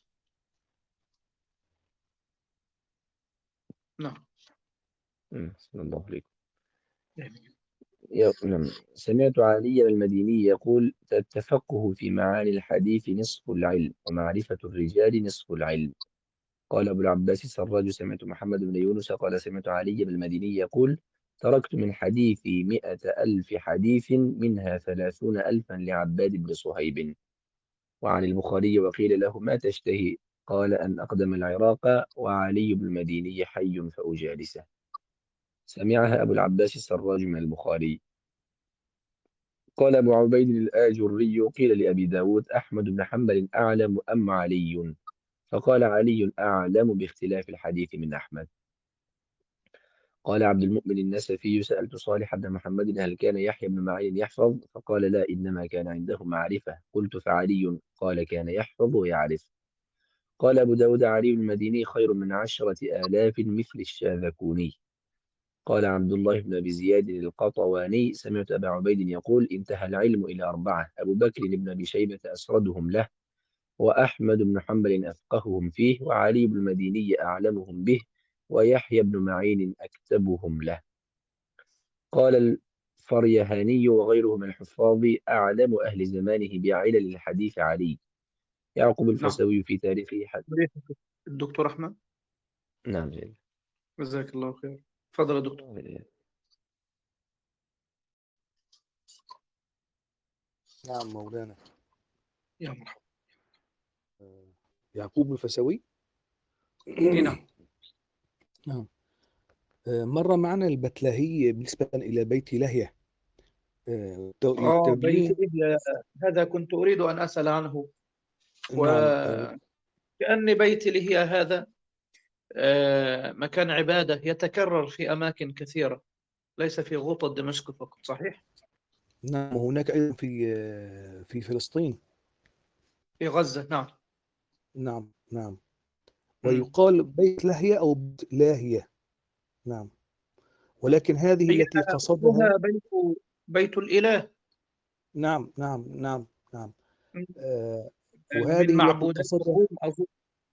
S3: نعم.
S2: مم، بسم الله عليكم.
S3: آمين.
S2: يا- نعم. سمعت علي المديني يقول التفقه في معاني الحديث نصف العلم ومعرفة الرجال نصف العلم. قال أبو العباس السراج سمعت محمد بن يونس قال سمعت علي بالمديني يقول تركت من حديثي مئة ألف حديث منها ثلاثون ألفا لعباد بن صهيب. وعن البخاري وقيل له ما تشتهي قال أن أقدم العراق وعلي بن المديني حي فأجالسه. سمعها أبو العباس السراج من البخاري. قال أبو عبيد الآجري قيل لأبي داود أحمد بن حنبل أعلم أم علي؟ فقال علي أعلم باختلاف الحديث من أحمد. قال عبد المؤمن النسفي سألت صالح بن محمد هل كان يحيى بن معين يحفظ؟ فقال لا إنما كان عنده معرفة. قلت فعلي؟ قال كان يحفظ ويعرف. قال أبو داود علي بن المديني خير من عشرة آلاف مثل الشاذكوني. قال عبد الله بن أبي زياد القطواني سمعت أبا عبيد يقول انتهى العلم إلى أربعة أبو بكر بن أبي شيبة أسردهم له وأحمد بن حنبل أفقههم فيه وعلي بن المديني أعلمهم به ويحيى بن معين أكتبهم له. قال الفريهاني وغيره من الحفاظ أعلم أهل زمانه بعلل الحديث علي. يعقوب
S3: نعم.
S2: الفسوي في تاريخه حد.
S3: الدكتور أحمد
S2: نعم جيد.
S3: جزاك الله خير. تفضل يا دكتور.
S4: نعم مولانا.
S3: يا مرحبا.
S4: يعقوب الفسوي.
S3: إيه نعم.
S4: نعم. آه، مر معنا البتلهي بالنسبة إلى بيت لهية. آه، تو-
S3: آه بيت
S4: التبيين.
S3: إبلة، هذا كنت أريد أن أسأل عنه.
S4: نعم. آه،
S3: وكأن بيت لهي هذا آه، مكان عبادة يتكرر في أماكن كثيرة، ليس في غوطة دمشق فقط، صحيح؟
S4: نعم. هناك أيضا في آه، في فلسطين.
S3: في غزة. نعم.
S4: نعم. نعم.
S3: مم.
S4: ويقال بيت لهية أو بيت لاهية. نعم. ولكن هذه
S3: هي
S4: التي قصدها.
S3: أصلها بيت بيت الإله.
S4: نعم. نعم. نعم. نعم.
S3: مم.
S4: آه،
S3: من
S4: وهذه التي
S3: معبودات
S4: قصدها.
S3: الروم أظن.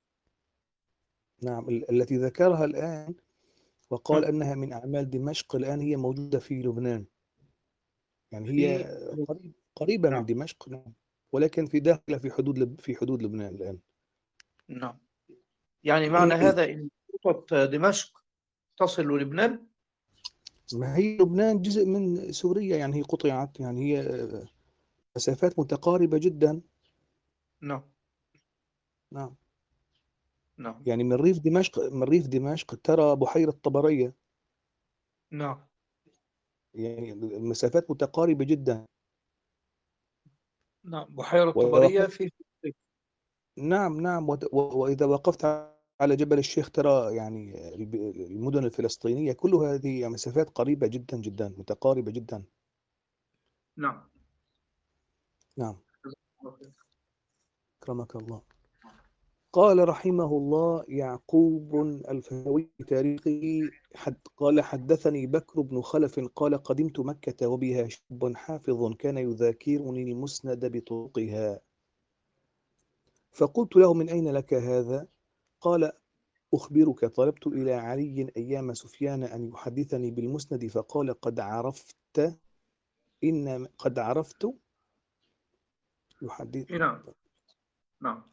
S4: نعم. ال- التي ذكرها الآن وقال
S3: مم.
S4: أنها من أعمال دمشق الآن هي موجودة في لبنان. يعني هي
S3: في
S4: قريب قريبة من
S3: نعم.
S4: دمشق. نعم. ولكن في داخلة في حدود لب في حدود لبنان الآن.
S3: نعم. يعني معنى هذا أن غوطة دمشق تصل للبنان.
S4: ما هي لبنان جزء من سوريا، يعني هي قطعت، يعني هي آه، مسافات متقاربة جدا.
S3: نعم.
S4: نعم.
S3: نعم.
S4: يعني من ريف دمشق من ريف دمشق ترى بحيرة طبرية.
S3: نعم.
S4: يعني المسافات متقاربة جدا.
S3: نعم. بحيرة
S4: وإذا
S3: طبرية
S4: وقفت.
S3: في
S4: نعم. نعم. وت- و- وإذا وقفت على جبل الشيخ ترى يعني الب- المدن الفلسطينية كلها هذه مسافات قريبة جدا جدا متقاربة جدا.
S3: نعم.
S4: نعم. كرمك الله. قال رحمه الله يعقوب الفهوي في تاريخه حد قال حدثني بكر بن خلف قال قدمت مكة وبها شاب حافظ كان يذاكرني المسند بطرقها فقلت له من أين لك هذا؟ قال أخبرك طلبت إلى علي أيام سفيان أن يحدثني بالمسند فقال قد عرفت إن قد عرفت يحدث
S1: إيه نعم. نعم.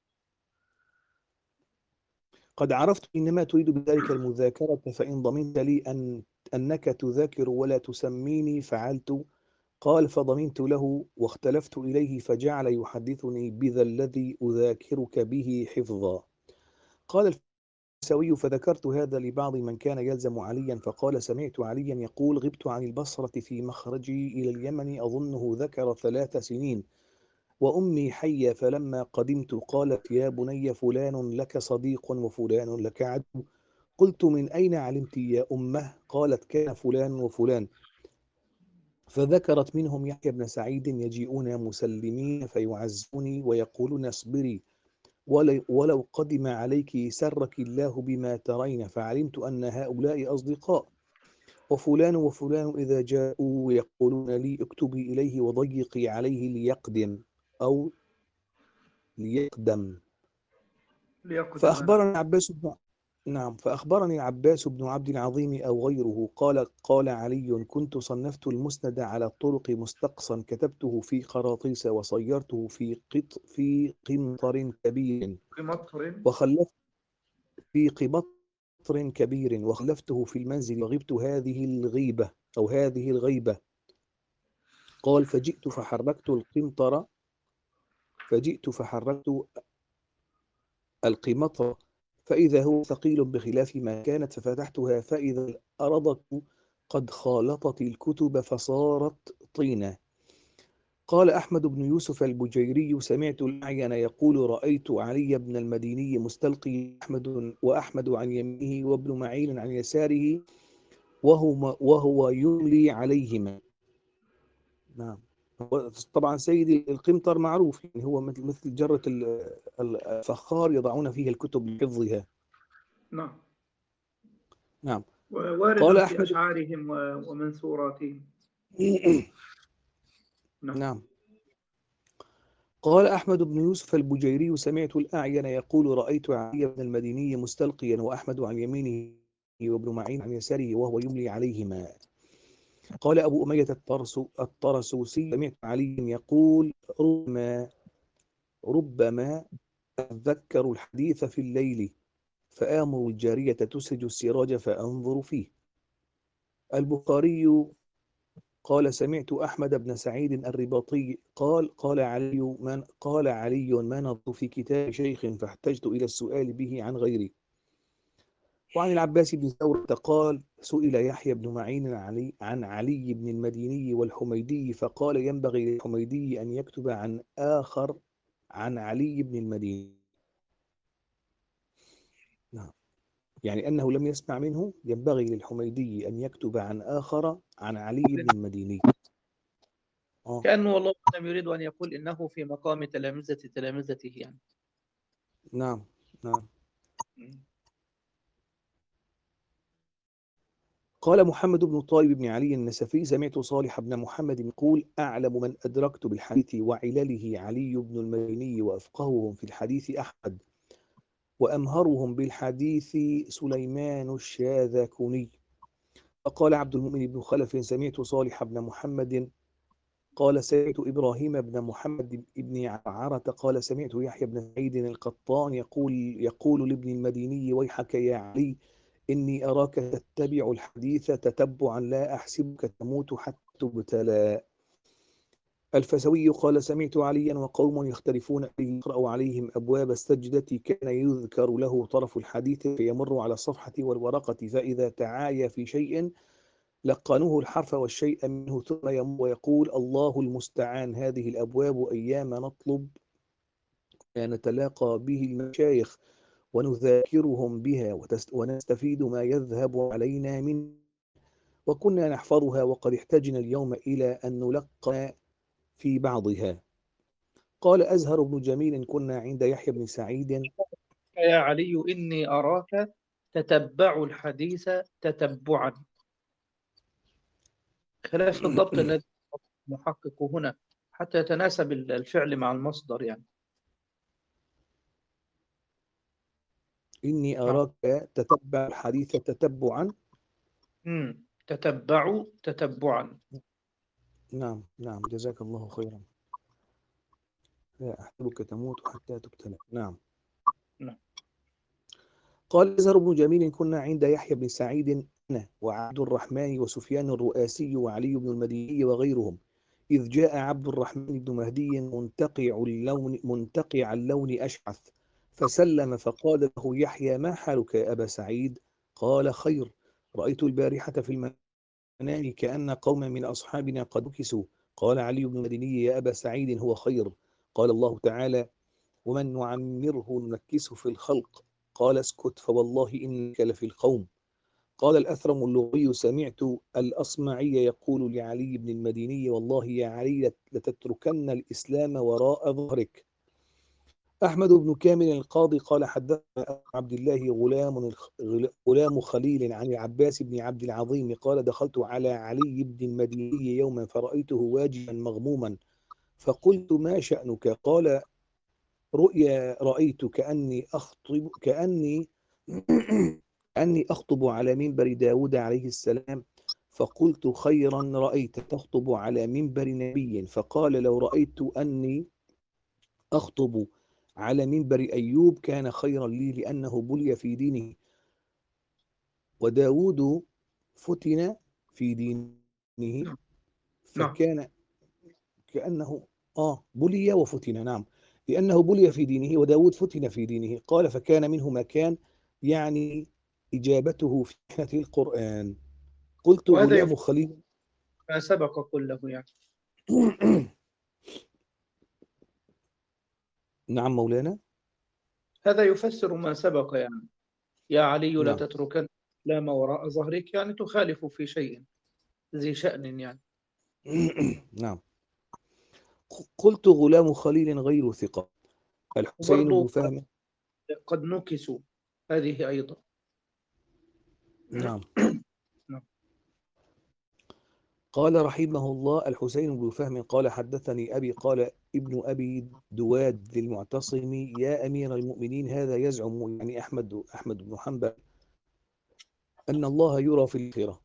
S4: قد عرفت إنما تريد بذلك المذاكرة فإن ضمنت لي أن أنك تذاكر ولا تسميني فعلت. قال فضمنت له واختلفت إليه فجعل يحدثني بذا الذي أذاكرك به حفظا. قال الفسوي فذكرت هذا لبعض من كان يلزم عليا فقال سمعت عليا يقول غبت عن البصرة في مخرجي إلى اليمن أظنه ذكر ثلاث سنين وأمي حية فلما قدمت قالت يا بني فلان لك صديق وفلان لك عدو قلت من أين علمت يا أمه قالت كان فلان وفلان فذكرت منهم يحيى بن سعيد يجيئون مسلمين فيعزوني ويقولون اصبري ولو قدم عليك سرك الله بما ترين فعلمت أن هؤلاء أصدقاء وفلان وفلان إذا جاءوا يقولون لي اكتبي إليه وضيقي عليه ليقدم أو ليقدم
S1: ليقدم
S4: فأخبرني عباس بن نعم فأخبرني عباس بن عبد العظيم أو غيره قال قال علي كنت صنفت المسند على الطرق مستقصا كتبته في قراطيس وصيرته في قط في قنطر كبير
S1: بمطر
S4: وخلفت في قبطر كبير وخلفته في المنزل وغبت هذه الغيبة أو هذه الغيبة قال فجئت فحركت القنطر فجئت فحركت القمطر فإذا هو ثقيل بخلاف ما كانت ففتحتها فإذا الأرضة قد خالطت الكتب فصارت طينا قال أحمد بن يوسف البجيري سمعت الأعين يقول رأيت علي بن المديني مستلقي أحمد وأحمد عن يمينه وابن معين عن يساره وهو, وهو يملي عليهما. نعم طبعا سيدي القمطر معروف يعني هو مثل مثل جرة الفخار يضعون فيها الكتب لحفظها.
S1: نعم
S4: نعم
S1: وارد
S4: قال
S1: في
S4: أحمد
S1: أشعارهم ومنثوراتهم.
S4: نعم. نعم قال أحمد بن يوسف البجيري سمعت الأعين يقول رأيت علي بن المديني مستلقيا وأحمد عن يمينه وابن معين عن يساره وهو يملي عليهما. قال أبو أمية الطرسوسي سمعت علي يقول ربما ربما أتذكر الحديث في الليل فآمر الجارية تسج السراج فأنظر فيه. البخاري قال سمعت أحمد بن سعيد الرباطي قال قال علي من قال علي ما نظر في كتاب شيخ فاحتجت إلى السؤال به عن غيري. وعن العباس بن ثورة قال سئل يحيى بن معين علي عن علي بن المديني والحميدي فقال ينبغي للحميدي أن يكتب عن آخر عن علي بن المديني. نعم يعني أنه لم يسمع منه ينبغي للحميدي أن يكتب عن آخر عن علي بن المديني. آه.
S3: كأنه والله لم يريد أن يقول إنه في مقام تلامذة تلامذته يعني.
S4: نعم نعم. قال محمد بن طالب بن علي النسفي سمعت صالح بن محمد يقول أعلم من أدركت بالحديث وعلله علي بن المديني وأفقههم في الحديث أحمد وأمهرهم بالحديث سليمان الشاذكوني. فقال عبد المؤمن بن خلف سمعت صالح بن محمد قال سمعت إبراهيم بن محمد بن عرعرة قال سمعت يحيى بن سعيد القطان يقول يقول لابن المديني ويحك يا علي إني أراك تتبع الحديث تتبعا لا أحسبك تموت حتى تبتلى. الفسوي قال سمعت عليا وقوم يختلفون به يقرأ عليهم أبواب السجدة كان يذكر له طرف الحديث فيمر على الصفحة والورقة فإذا تعايا في شيء لقنوه الحرف والشيء منه ثم يمر ويقول الله المستعان. هذه الأبواب أيام نطلب نتلاقى به المشايخ ونذاكرهم بها ونستفيد ما يذهب علينا منه وكنا نحفظها وقد احتجنا اليوم إلى أن نلقى في بعضها. قال أزهر بن جميل كنا عند يحيى بن سعيد
S3: يا علي إني أراك تتبع الحديث تتبعا خلاف الضبط الذي محقق هنا حتى يتناسب الفعل مع المصدر يعني.
S4: إني أراك تتبع الحديث تتبعا.
S3: امم تتبع تتبعا.
S4: نعم نعم جزاك الله خيرا. لا أحسبك تموت حتى تبتلى. نعم.
S3: نعم.
S4: قال أزهر بن جميل كنا عند يحيى بن سعيد أنا وعبد الرحمن وسفيان الرؤاسي وعلي بن المديني وغيرهم إذ جاء عبد الرحمن بن مهدي منتقع اللون منتقع اللون أشعث فسلم فقال له يحيى ما حالك يا أبا سعيد؟ قال خير، رأيت البارحة في المنام كأن قوما من أصحابنا قد نكسوا. قال علي بن المديني يا أبا سعيد هو خير. قال الله تعالى ومن نعمره ننكسه في الخلق. قال اسكت فوالله إنك لفي القوم. قال الأثرم اللغوي سمعت الأصمعي يقول لعلي بن المديني والله يا علي لتتركن الإسلام وراء ظهرك. أحمد بن كامل القاضي قال حدثنا عبد الله غلام غلام خليل عن العباس بن عبد العظيم قال دخلت على علي بن المديني يوما فرأيته واجبا مغموما فقلت ما شأنك؟ قال رؤيا رأيت كأني أخطب كأني أني أخطب على منبر داود عليه السلام فقلت خيرا رأيت تخطب على منبر نبي. فقال لو رأيت أني أخطب على منبر أيوب كان خيرا لي لأنه بلي في دينه وداود فتن في دينه فكان كأنه آه بلي وفتن نعم لأنه بلي في دينه وداود فتن في دينه. قال فكان منه ما كان يعني إجابته في محنة القرآن. قلت
S3: وهذا
S4: غلام
S3: يفسر
S4: خليل
S3: ما سبق كله يعني.
S4: نعم مولانا.
S3: هذا يفسر ما سبق يعني يا علي لا
S4: نعم
S3: تتركن الإسلام وراء ظهرك، يعني تخالف في شيء ذي شأن يعني.
S4: نعم. قلت غلام خليل غير ثقة. الحسين بن
S3: وبرضو
S4: فهم
S3: قد نكسوا هذه أيضا.
S4: نعم.
S3: نعم.
S4: قال رحمه الله الحسين بن فهم قال حدثني أبي قال ابن أبي دواد للمعتصم يا أمير المؤمنين هذا يزعم يعني أحمد أحمد بن حنبل أن الله يرى في الآخرة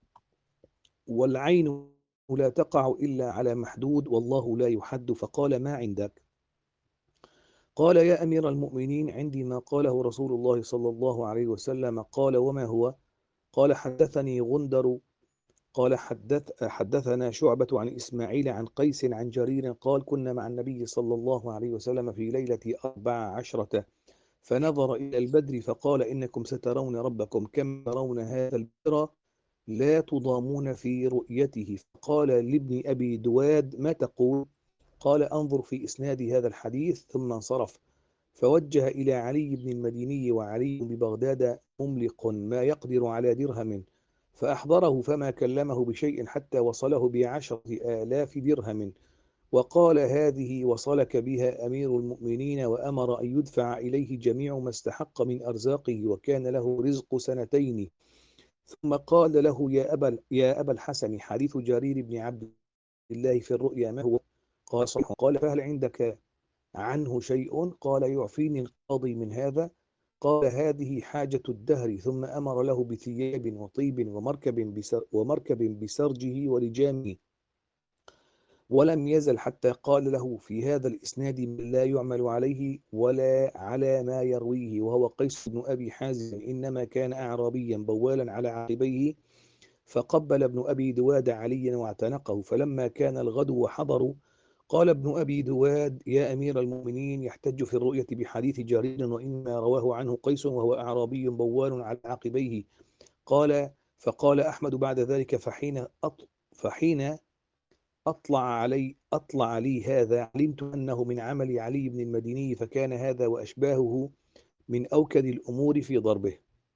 S4: والعين لا تقع إلا على محدود والله لا يحد. فقال ما عندك؟ قال يا أمير المؤمنين عندي ما قاله رسول الله صلى الله عليه وسلم. قال وما هو؟ قال حدثني غندر قال حدث حدثنا شعبة عن إسماعيل عن قيس عن جرير قال كنا مع النبي صلى الله عليه وسلم في ليلة أربع عشرة فنظر إلى البدر فقال إنكم سترون ربكم كما ترون هذا البدر لا تضامون في رؤيته. فقال لابن أبي دواد ما تقول؟ قال أنظر في إسناد هذا الحديث ثم انصرف. فوجه إلى علي بن المديني وعلي ببغداد مملق ما يقدر على درهم فأحضره فما كلمه بشيء حتى وصله بعشرة آلاف درهم وقال هذه وصلك بها أمير المؤمنين وأمر أن يدفع إليه جميع ما استحق من أرزاقه وكان له رزق سنتين. ثم قال له يا أبا, يا أبا الحسن حديث جرير بن عبد الله في الرؤيا ما هو؟ قال صحيح. قال فهل عندك عنه شيء؟ قال يعفيني القاضي من هذا. قال هذه حاجة الدهر. ثم أمر له بثياب وطيب ومركب, بسر ومركب بسرجه ولجامه ولم يزل حتى قال له في هذا الإسناد من لا يعمل عليه ولا على ما يرويه وهو قيس بن أبي حازم إنما كان أعرابيا بوالا على عقبيه فقبل ابن أبي دواد عليا واعتنقه. فلما كان الغد وحضروا قال ابن أبي دواد يا أمير المؤمنين يحتج في الرؤية بحديث جرير وإنما رواه عنه قيس وهو أعرابي بوال على عقبيه. قال فقال أحمد بعد ذلك فحين أط فحين أطلع علي أطلع لي هذا علمت أنه من عمل علي بن المديني فكان هذا وأشباهه من أوكد الأمور في ضربه.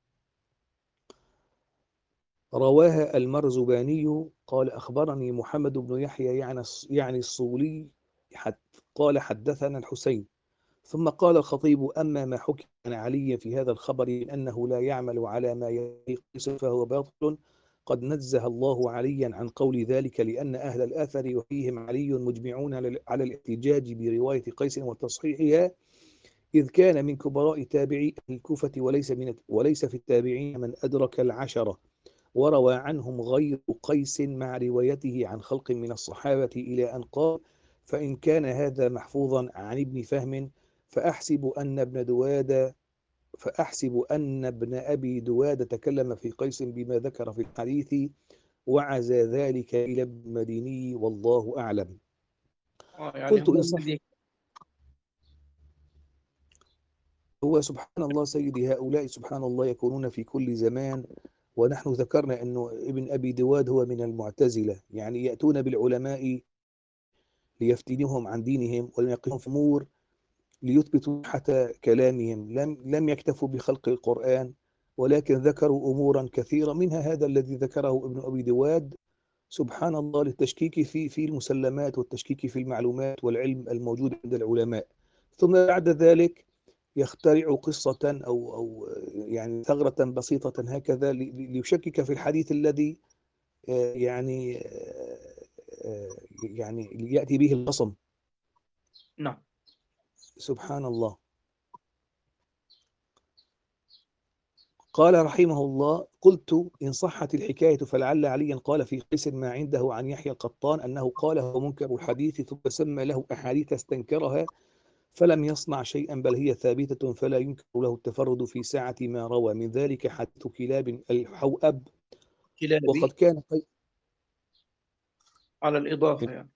S4: رواها المرزباني قال أخبرني محمد بن يحيى يعني يعني الصولي قال حدثنا الحسين. ثم قال الخطيب أما ما حكي عن علي في هذا الخبر من أنه لا يعمل على ما يقيس فهو باطل قد نزه الله عليا عن قول ذلك لأن أهل الآثر وفيهم علي مجمعون على الاحتجاج برواية قيس وتصحيحها إذ كان من كبراء تابعي الكوفة وليس, من وليس في التابعين من أدرك العشرة وروى عنهم غير قيس مع روايته عن خلق من الصحابة إلى أن قال فإن كان هذا محفوظا عن ابن فهم فأحسب أن ابن دواد فأحسب أن ابن أبي دواد تكلم في قيس بما ذكر في الحديث وعزى ذلك إلى ابن المديني والله أعلم.
S3: آه يعني
S4: قلت
S3: هو
S4: إن صح
S3: الذي
S4: هو سبحان الله سيدي، هؤلاء سبحان الله يكونون في كل زمان. ونحن ذكرنا أنه ابن أبي دواد هو من المعتزلة، يعني يأتون بالعلماء ليفتنوهم عن دينهم وليقيمهم في أمور ليثبتوا صحة كلامهم. لم لم يكتفوا بخلق القرآن، ولكن ذكروا أمورا كثيرة، منها هذا الذي ذكره ابن أبي دواد سبحان الله، للتشكيك في في المسلمات والتشكيك في المعلومات والعلم الموجود عند العلماء. ثم بعد ذلك يخترع قصة أو أو يعني ثغرة بسيطة هكذا ليشكك في الحديث الذي يعني يعني يأتي به البصم.
S3: نعم.
S4: سبحان الله. قال رحمه الله: قلت إن صحت الحكاية فلعل عليا قال في قيس ما عنده عن يحيى القطان أنه قال هو منكر الحديث، ثم سمى له أحاديث استنكرها فلم يصنع شيئا، بل هي ثابتة فلا ينكر له التفرد في ساعة ما روى، من ذلك حديث كلاب الحوأب.
S3: كلابي
S4: وقد كان قي...
S3: على الإضافة يعني.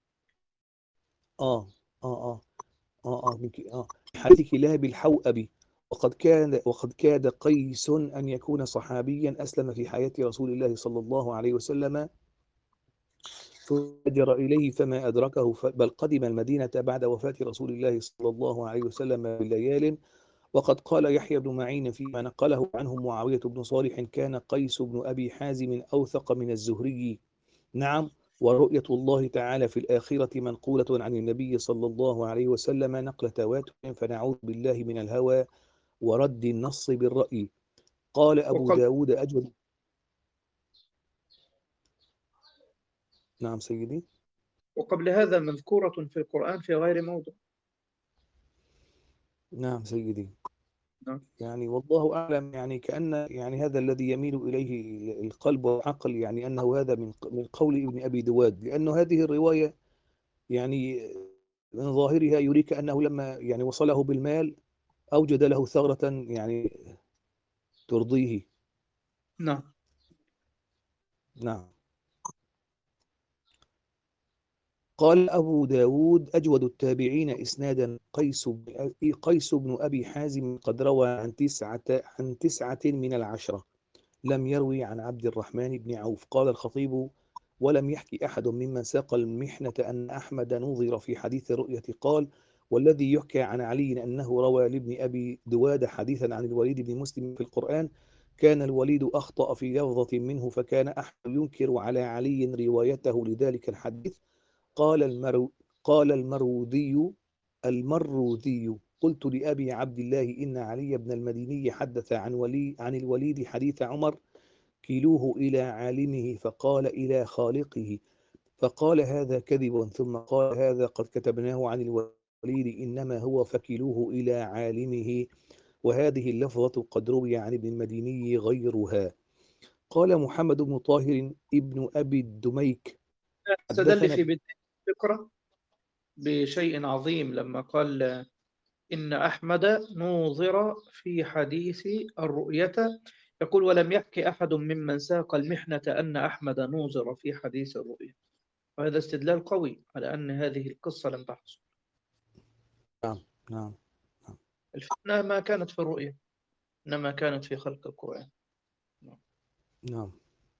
S4: آه آه آه آه آه, آه. حديث كلاب الحوأب. وقد كان وقد كاد قيس أن يكون صحابيا أسلم في حياة رسول الله صلى الله عليه وسلم فهاجر إليه فما أدركه، بل قدم المدينة بعد وفاة رسول الله صلى الله عليه وسلم بليال. وقد قال يحيى بن معين فيما نقله عنه معاوية بن صالح: كان قيس بن أبي حازم أوثق من الزهري. نعم. ورؤية الله تعالى في الآخرة منقولة عن النبي صلى الله عليه وسلم نقل تواتر، فنعوذ بالله من الهوى ورد النص بالرأي. قال أبو
S3: وقبل
S4: داود أجود. نعم سيدي.
S3: وقبل هذا مذكورة في القرآن في غير موضع.
S4: نعم سيدي.
S3: نعم.
S4: يعني والله أعلم، يعني كأن يعني هذا الذي يميل إليه القلب والعقل، يعني أنه هذا من من قول ابن أبي دواد، لأنه هذه الرواية يعني من ظاهرها يريك أنه لما يعني وصله بالمال أوجد له ثغرة يعني ترضيه.
S3: نعم.
S4: نعم. قال أبو داود أجود التابعين إسنادا قيس بن قيس بن أبي حازم، قد روى عن تسعة عن تسعة من العشرة، لم يروي عن عبد الرحمن بن عوف. قال الخطيب: ولم يحكي أحد ممن ساق المحنة أن أحمد نظر في حديث الرؤية. قال: والذي يحكى عن علي أنه روى لابن أبي دواد حديثا عن الوليد بن مسلم في القرآن، كان الوليد أخطأ في لفظة منه، فكان أحمد ينكر على علي روايته لذلك الحديث. قال المرو قال المروذي المروذي قلت لأبي عبد الله إن علي بن المديني حدث عن ولي عن الوليد حديث عمر، كيلوه إلى عالمه فقال إلى خالقه، فقال هذا كذب، ثم قال هذا قد كتبناه عن الوليد إنما هو فكيلوه إلى عالمه، وهذه اللفظة قد روي عن ابن المديني غيرها. قال محمد بن طاهر ابن أبي الدميك
S3: استدل
S4: حدثنا.
S3: في بداية الفكرة بشيء عظيم لما قال إن أحمد نوظر في حديث الرؤية، يقول: ولم يحكي أحد ممن ساق المحنة أن أحمد نوظر في حديث الرؤية. وهذا استدلال قوي على أن هذه القصة لم تحصل.
S4: نعم نعم نعم
S3: الفتنة ما كانت في الرؤية، إنما كانت في خلق القرآن.
S4: نعم.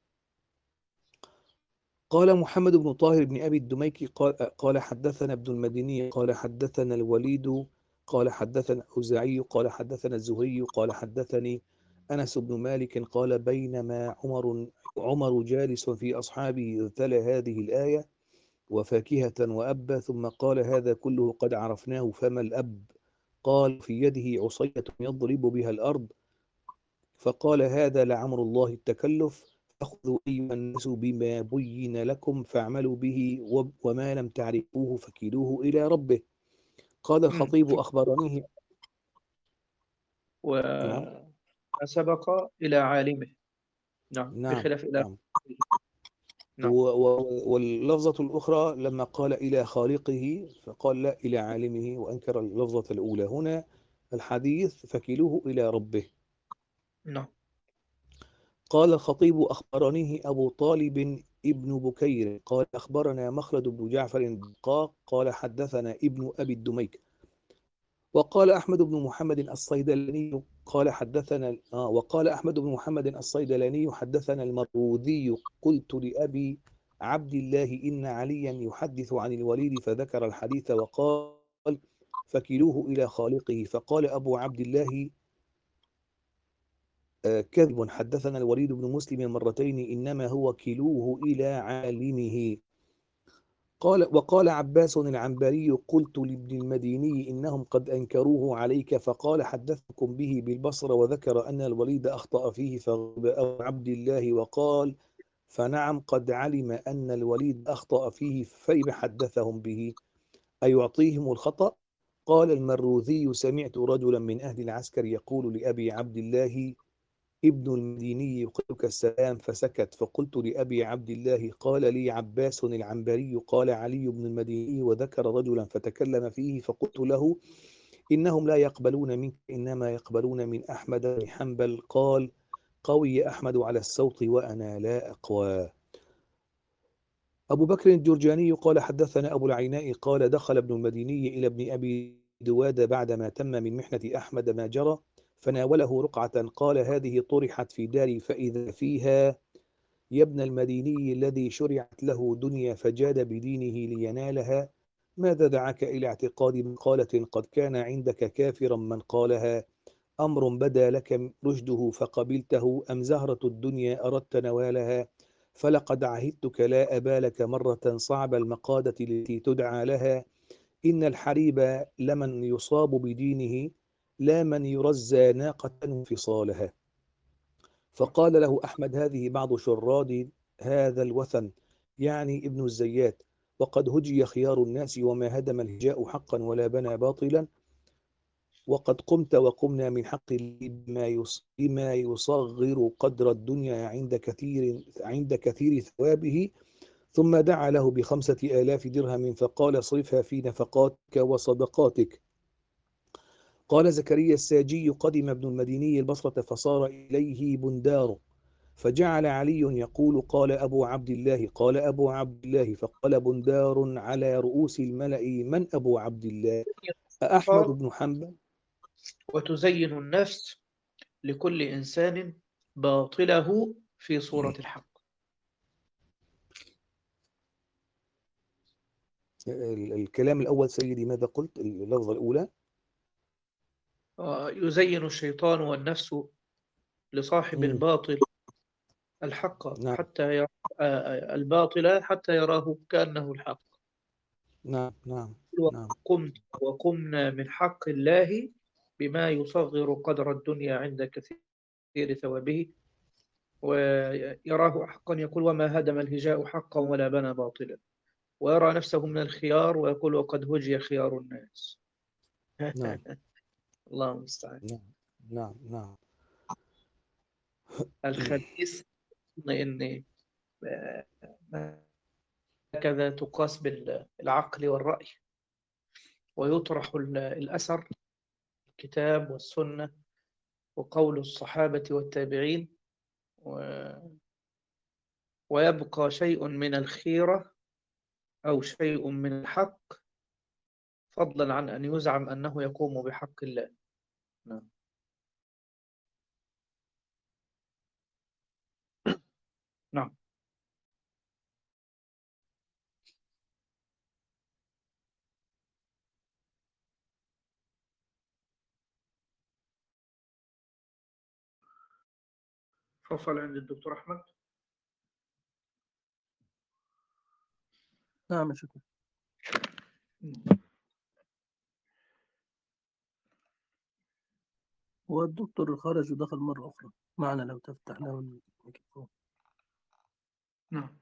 S4: قال محمد بن طاهر بن أبي الدميك قال, قال حدثنا ابن المديني قال حدثنا الوليد قال حدثنا الأوزاعي قال حدثنا الزهري قال حدثني أنس بن مالك قال: بينما عمر عمر جالس في أصحابه إذ تلا هذه الآية: وفاكهة وأبا، ثم قال: هذا كله قد عرفناه، فما الأب؟ قال: في يده عصية يضرب بها الأرض. فقال: هذا لعمر الله التكلف، فخذوا أيها الناس بما بين لكم فاعملوا به، وما لم تعرفوه فكيلوه إلى ربه. قال الخطيب: أخبرنيه. نعم
S3: وما سبق إلى عالمه. نعم،
S4: نعم
S3: بخلاف إلى.
S4: نعم.
S3: نعم.
S4: واللفظة الأخرى لما قال إلى خالقه فقال لا إلى عالمه، وأنكر اللفظة الأولى. هنا الحديث فكيلوه إلى ربه.
S3: نعم.
S4: قال الخطيب: أخبرنيه أبو طالب ابن بكير قال أخبرنا مخلد بن جعفر الدقاق قال حدثنا ابن أبي الدميك. وقال أحمد بن محمد الصيدلاني قال حدثنا آه وقال أحمد بن محمد الصيدلاني حدثنا المروذي قلت لأبي عبد الله إن عليا يحدث عن الوليد فذكر الحديث وقال فكلوه إلى خالقه. فقال أبو عبد الله آه كذب، حدثنا الوليد بن مسلم مرتين إنما هو كلوه إلى عالمه. قال وقال عباس العنبري قلت لابن المديني إنهم قد أنكروه عليك فقال حدثكم به بالبصرة وذكر أن الوليد أخطأ فيه فغضب أبو عبد الله وقال فنعم قد علم أن الوليد أخطأ فيه فلم حدثهم به أيعطيهم الخطأ؟ قال المروذي سمعت رجلا من أهل العسكر يقول لأبي عبد الله ابن المديني يقولك السلام فسكت. فقلت لأبي عبد الله قال لي عباس العنبري قال علي بن المديني وذكر رجلا فتكلم فيه فقلت له إنهم لا يقبلون منك إنما يقبلون من أحمد بن حنبل. قال قوي أحمد على الصوت وأنا لا أقوى. أبو بكر الجرجاني قال حدثنا أبو العيناء قال دخل ابن المديني إلى ابن أبي دواد بعدما تم من محنة أحمد ما جرى فناوله رقعة قال هذه طرحت في داري فإذا فيها يا ابن المديني الذي شرعت له دنيا فجاد بدينه لينالها ماذا دعاك إلى اعتقاد مقالة قد كان عندك كافرا من قالها أمر بدا لك رشده فقبلته أم زهرة الدنيا أردت نوالها فلقد عهدتك لا أبالك مرة صعب المقادة التي تدعى لها إن الحريب لمن يصاب بدينه لا من يرزى ناقة انفصالها. فقال له أحمد هذه بعض شراد هذا الوثن يعني ابن الزيات وقد هجي خيار الناس وما هدم الهجاء حقا ولا بنى باطلا وقد قمت وقمنا من حق بما يصغر قدر الدنيا عند كثير عند كثير ثوابه ثم دعا له بخمسة آلاف درهم فقال صرفها في نفقاتك وصدقاتك. قال زكريا الساجي قدم ابن المديني البصرة فصار إليه بندار فجعل علي يقول قال أبو عبد الله قال أبو عبد الله فقال بندار على رؤوس الملأ من أبو عبد الله أحمد بن حنبل.
S3: وتزين النفس لكل إنسان باطله في صورة الحق.
S4: الكلام الأول سيدي ماذا قلت اللفظة الأولى؟
S3: يزين الشيطان والنفس لصاحب
S4: مم.
S3: الباطل الحق
S4: نعم
S3: حتى يرى الباطل حتى يراه كأنه الحق.
S4: نعم نعم نعم
S3: وقمت وقمنا من حق الله بما يصغر قدر الدنيا عند كثير ثوابه ويراه حقا يقول وما هدم الهجاء حقا ولا بنى باطلا ويرى نفسه من الخيار ويقول وقد هجي خيار الناس.
S4: نعم
S3: الله المستعان.
S4: نعم نعم نعم
S3: الخبيث إن هكذا تقاس بالعقل والرأي ويطرح الأثر الكتاب والسنة وقول الصحابة والتابعين و... ويبقى شيء من الخيرة أو شيء من الحق فضلا عن أن يزعم أنه يقوم بحق الله. نعم. نعم.
S1: فصل عند الدكتور أحمد.
S5: نعم شكرا. هو الدكتور خرج ودخل مرة أخرى معنا لو تفتح له الميكروفون.
S1: نعم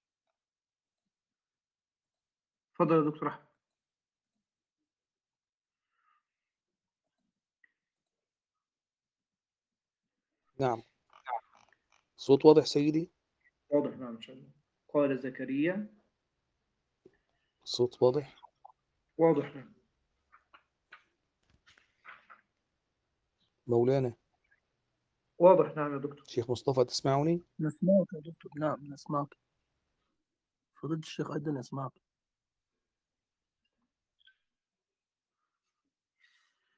S1: تفضل يا دكتور أحمد.
S4: نعم صوت واضح سيدي؟
S1: واضح نعم إن شاء الله. قال زكريا
S4: صوت واضح؟
S1: واضح نعم.
S4: مولانا
S1: واضح نعم يا دكتور.
S4: شيخ مصطفى تسمعني؟
S5: نسمعك يا دكتور. نعم نسمعك. فضيلة الشيخ أيضا يسمعك.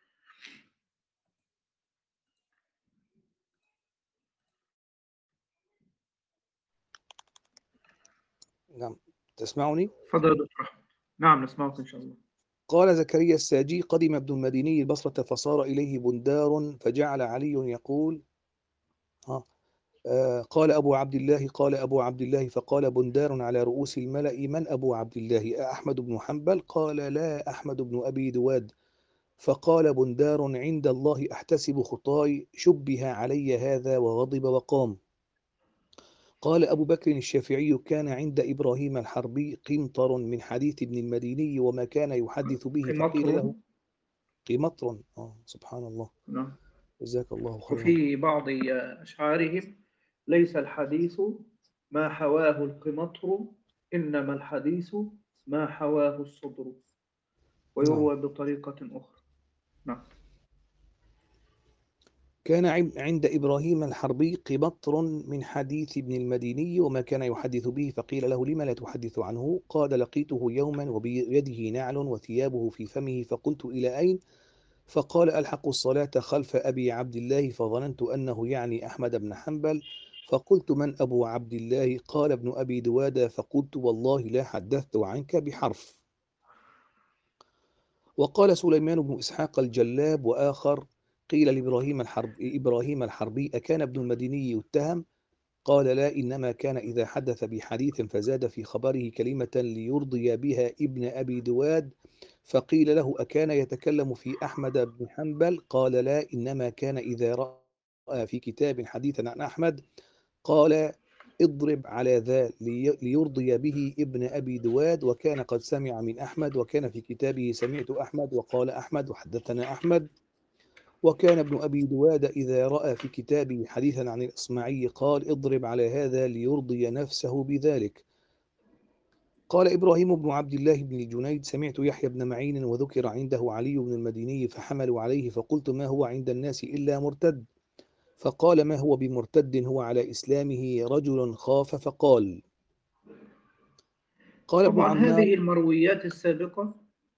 S4: نعم تسمعني؟
S1: تفضل يا دكتور أحمد. نعم نسمعك إن شاء الله.
S4: قال زكريا الساجي قدم ابن المديني البصرة فصار إليه بندار فجعل علي يقول ها آه قال أبو عبد الله قال أبو عبد الله فقال بندار على رؤوس الملأ من أبو عبد الله أحمد بن حنبل قال لا أحمد بن أبي دواد فقال بندار عند الله أحتسب خطاي شبه علي هذا وغضب وقام. قال أبو بكر الشافعي كان عند إبراهيم الحربي قنطر من حديث ابن المديني وما كان يحدث به فقيل له
S1: قمطر.
S4: قمطر آه سبحان الله
S1: نعم.
S4: جزاك الله خيرا.
S1: وفي بعض أشعارهم ليس الحديث ما حواه القمطر إنما الحديث ما حواه الصدر،
S4: نعم
S1: ويروى بطريقة أخرى. نعم.
S4: كان عم- عند إبراهيم الحربي قمطر من حديث ابن المديني وما كان يحدث به فقيل له لما لا تحدث عنه قال لقيته يوما وبيده نعل وثيابه في فمه فقلت إلى أين فقال ألحق الصلاة خلف أبي عبد الله فظننت أنه يعني أحمد بن حنبل فقلت من أبو عبد الله قال ابن أبي دوادة فقلت والله لا حدثت عنك بحرف. وقال سليمان بن إسحاق الجلاب وآخر قيل لإبراهيم الحرب إبراهيم الحربي أكان ابن المديني يتهم قال لا إنما كان إذا حدث بحديث فزاد في خبره كلمة ليرضي بها ابن أبي دواد فقيل له أكان يتكلم في أحمد بن حنبل قال لا إنما كان إذا رأى في كتاب حديثا عن أحمد قال اضرب على ذا لي- ليرضي به ابن أبي دواد وكان قد سمع من أحمد وكان في كتابه سمعت أحمد وقال أحمد وحدثنا أحمد وكان ابن أبي دواد إذا رأى في كتابه حديثا عن الإصمعي قال اضرب على هذا ليرضي نفسه بذلك. قال إبراهيم بن عبد الله بن الجنيد سمعت يحيى بن معين وذكر عنده علي بن المديني فحملوا عليه فقلت ما هو عند الناس إلا مرتد فقال ما هو بمرتد هو على إسلامه رجل خاف فقال. قال ابن
S1: طبعا
S4: عمار
S1: هذه المرويات السابقة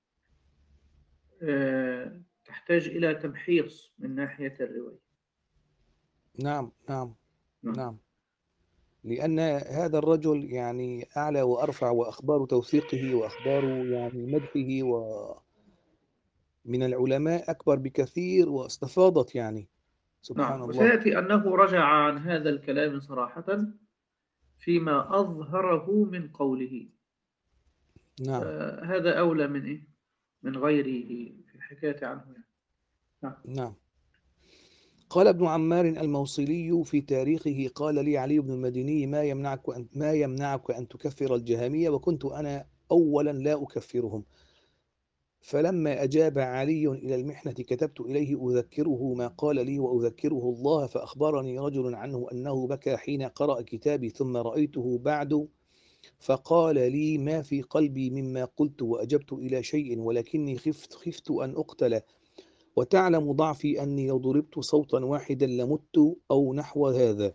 S1: آه، تحتاج إلى تمحيص من ناحية الرواية.
S4: نعم نعم
S1: نعم.
S4: نعم لأن هذا الرجل يعني أعلى وأرفع وأخبار توثيقه وأخبار يعني مدحه ومن العلماء أكبر بكثير واستفاضت يعني سبحان
S1: نعم.
S4: الله.
S1: وسيأتي أنه رجع عن هذا الكلام صراحة فيما أظهره من قوله.
S4: نعم
S1: هذا أولى من إيه؟ من غيره في الحكاية عنه يعني. نعم.
S4: نعم. قال ابن عمار الموصلي في تاريخه قال لي علي بن المديني ما يمنعك أن ما يمنعك أن تكفر الجهمية وكنت أنا أولا لا أكفرهم فلما أجاب علي إلى المحنة كتبت إليه أذكره ما قال لي وأذكره الله فأخبرني رجل عنه أنه بكى حين قرأ كتابي ثم رأيته بعد فقال لي ما في قلبي مما قلت وأجبت إلى شيء ولكني خفت خفت أن أقتل وتعلم ضعفي أني لو ضربت صوتا واحدا لمت أو نحو هذا.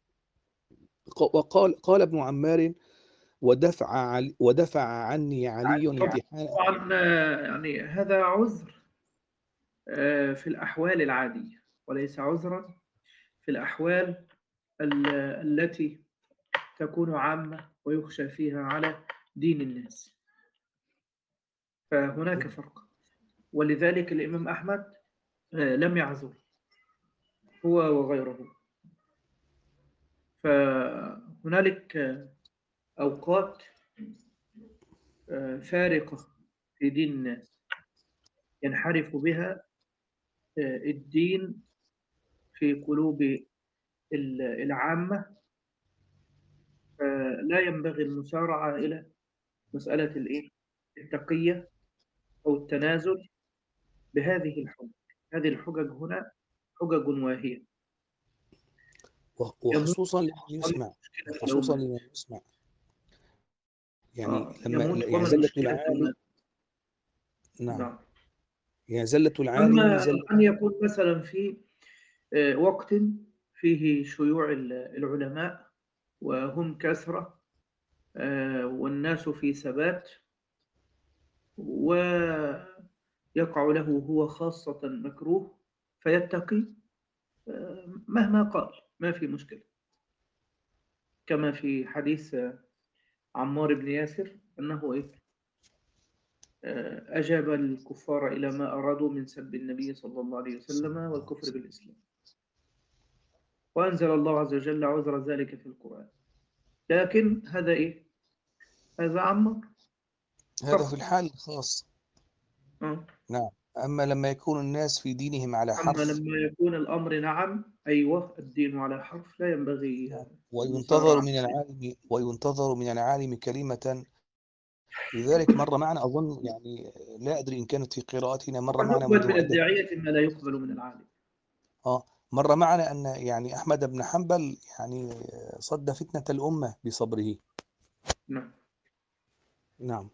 S4: وقال قال ابن عمار ودفع عل ودفع عني علي امتحان.
S1: طبعا آه، يعني هذا عذر آه، في الأحوال العادية وليس عذرا في الأحوال ال- التي تكون عامة ويخشى فيها على دين الناس، فهناك فرق. ولذلك الإمام أحمد آه، لم يعذر هو وغيره. فهنالك آه، أوقات آه، فارقة في دين الناس ينحرف بها آه، الدين في قلوب ال- العامة، فلا ينبغي المسارعة إلى مسألة الإيه؟ التقية أو التنازل بهذه الحجج. هذه الحجج هنا حجج واهية يموت
S4: وخصوصا لمن
S1: ومن
S4: يسمع
S1: مشكلة لو
S4: وخصوصا
S1: مات.
S4: لمن يسمع يعني
S1: آه
S4: لما
S1: يموت
S4: يعني
S1: ومن
S4: زلة
S1: مشكلة
S4: العالي.
S1: المات.
S4: نعم
S1: نعم.
S4: يعني زلة العالم
S1: أما
S4: زلة.
S1: أن يكون مثلا في آه، وقت فيه شيوع ال- العلماء وهم كثرة آه، والناس في ثبات ويقع له هو خاصة مكروه فيتقي آه، مهما قال ما في مشكلة، كما في حديث عمار بن ياسر أنه إيه آه، أجاب الكفار إلى ما أرادوا من سب النبي صلى الله عليه وسلم والكفر بالإسلام، وأنزل الله عز وجل عذر ذلك في القرآن. لكن هذا إيه هذا عمار
S4: هذا في
S1: فقط.
S4: الحال الخاص.
S1: آه.
S4: نعم. أما لما يكون الناس في دينهم على
S1: أما
S4: حرف،
S1: لما يكون الأمر نعم أيوة الدين على حرف لا ينبغي
S4: نعم،
S1: المسارعة
S4: وينتظر من
S1: عليه.
S4: العالم وينتظر من العالم كلمة. لذلك مر معنا أظن، يعني لا أدري إن كانت في قراءتنا، مر
S1: وقد
S4: معنا
S1: يقبل
S4: منذ
S1: من
S4: عدة
S1: الداعية ما لا يقبل من العالم.
S4: آه مر معنا أن يعني أحمد بن حنبل يعني صد فتنة الأمة بصبره.
S1: نعم.
S4: نعم.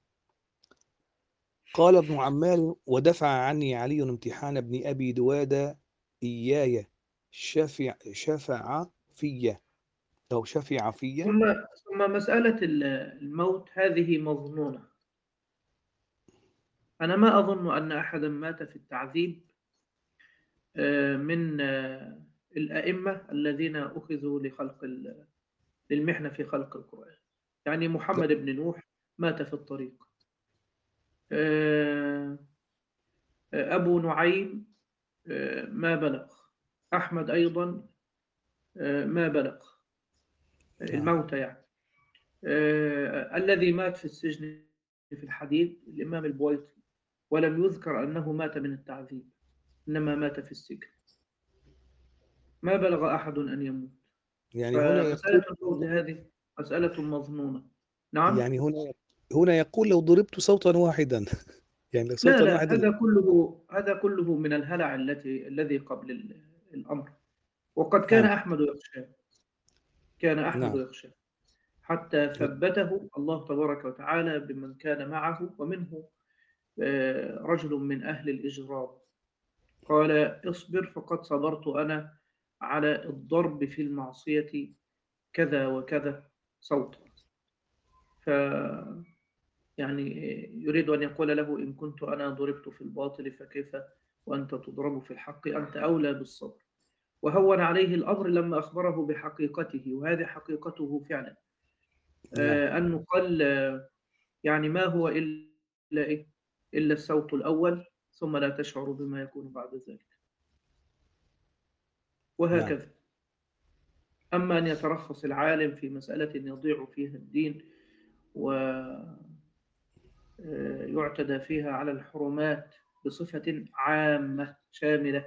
S4: قال ابن عمار: ودفع عني علي امتحان ابن أبي دواد إياي شفع شفع في أو شفع في.
S1: ثم ثم مسألة الموت هذه مظنونة. أنا ما أظن أن أحدا مات في التعذيب آه، من آه، الأئمة الذين أخذوا لخلق ال- للمحنة في خلق القرآن. يعني محمد بن نوح مات في الطريق، آه، آه، أبو نعيم آه، ما بلغ، أحمد أيضا آه، ما بلغ
S4: نعم.
S1: الموت يعني. آه، الذي مات في السجن في الحديد الإمام البويطي، ولم يذكر أنه مات من التعذيب، إنما مات في السجن. ما بلغ أحد أن يموت.
S4: يعني هنا
S1: فمسألة
S4: يقول
S1: الموت هذه مسألة مظنونة. نعم.
S4: يعني هنا هنا يقول: لو ضربت صوتا واحدا يعني لو
S1: لا
S4: صوتا
S1: لا
S4: واحدا.
S1: هذا كله هذا كله من الهلع التي الذي قبل ال- الأمر. وقد كان
S4: نعم.
S1: أحمد يخشى، كان أحمد
S4: نعم.
S1: يخشى حتى ثبته الله تبارك وتعالى بمن كان معه، ومنه آه، رجل من أهل الإجرام قال: اصبر فقد صبرت أنا على الضرب في المعصية كذا وكذا صوتا. ف يعني يريد أن يقول له: إن كنت أنا ضربت في الباطل فكيف وأنت تضرب في الحق؟ أنت أولى بالصبر. وهون عليه الأمر لما أخبره بحقيقته، وهذه حقيقته فعلا.
S4: نعم.
S1: آه، أنه قال آه، يعني ما هو إلا إيه؟ إلا الصوت الأول، ثم لا تشعر بما يكون بعد ذلك،
S4: نعم.
S1: وهكذا. أما أن يترخص العالم في مسألة يضيع فيها الدين ويعتدى فيها على الحرمات بصفة عامة شاملة،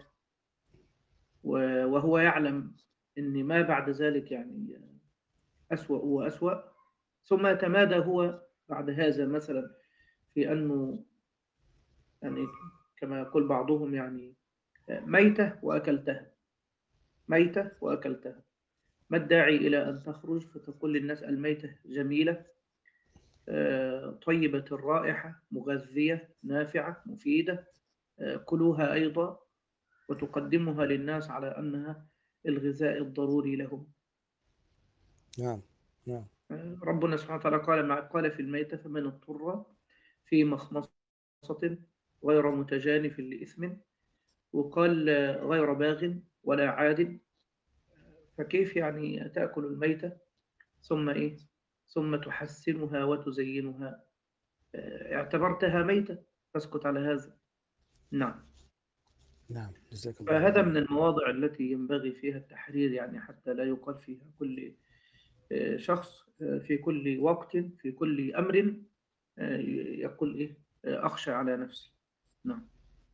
S1: وهو يعلم أن ما بعد ذلك يعني أسوأ وأسوأ، ثم يتمادى هو بعد هذا مثلا في أنه يعني كما يقول بعضهم يعني ميتة وأكلتها، ميتة وأكلتها. ما الداعي إلى أن تخرج فتقول للناس الميتة جميلة آه، طيبة الرائحة مغذية نافعة مفيدة، آه، كلوها أيضا، وتقدمها للناس على أنها الغذاء الضروري لهم.
S4: نعم. نعم.
S1: آه، ربنا سبحانه وتعالى قال مع قال في الميتة: فمن اضطر في مخمصة غير متجانف لإثم، وقال آه، غير باغ ولا عاد. فكيف يعني تأكل الميتة ثم إيه ثم تحسنها وتزينها؟ آه، اعتبرتها ميتة فاسكت على هذا. نعم.
S4: نعم. جزاك الله
S1: فهذا
S4: خيرا.
S1: من المواضع التي ينبغي فيها التحرير، يعني حتى لا يقال فيها كل آه، شخص آه، في كل وقت في كل أمر آه، يقول إيه آه، أخشى على نفسي. نعم.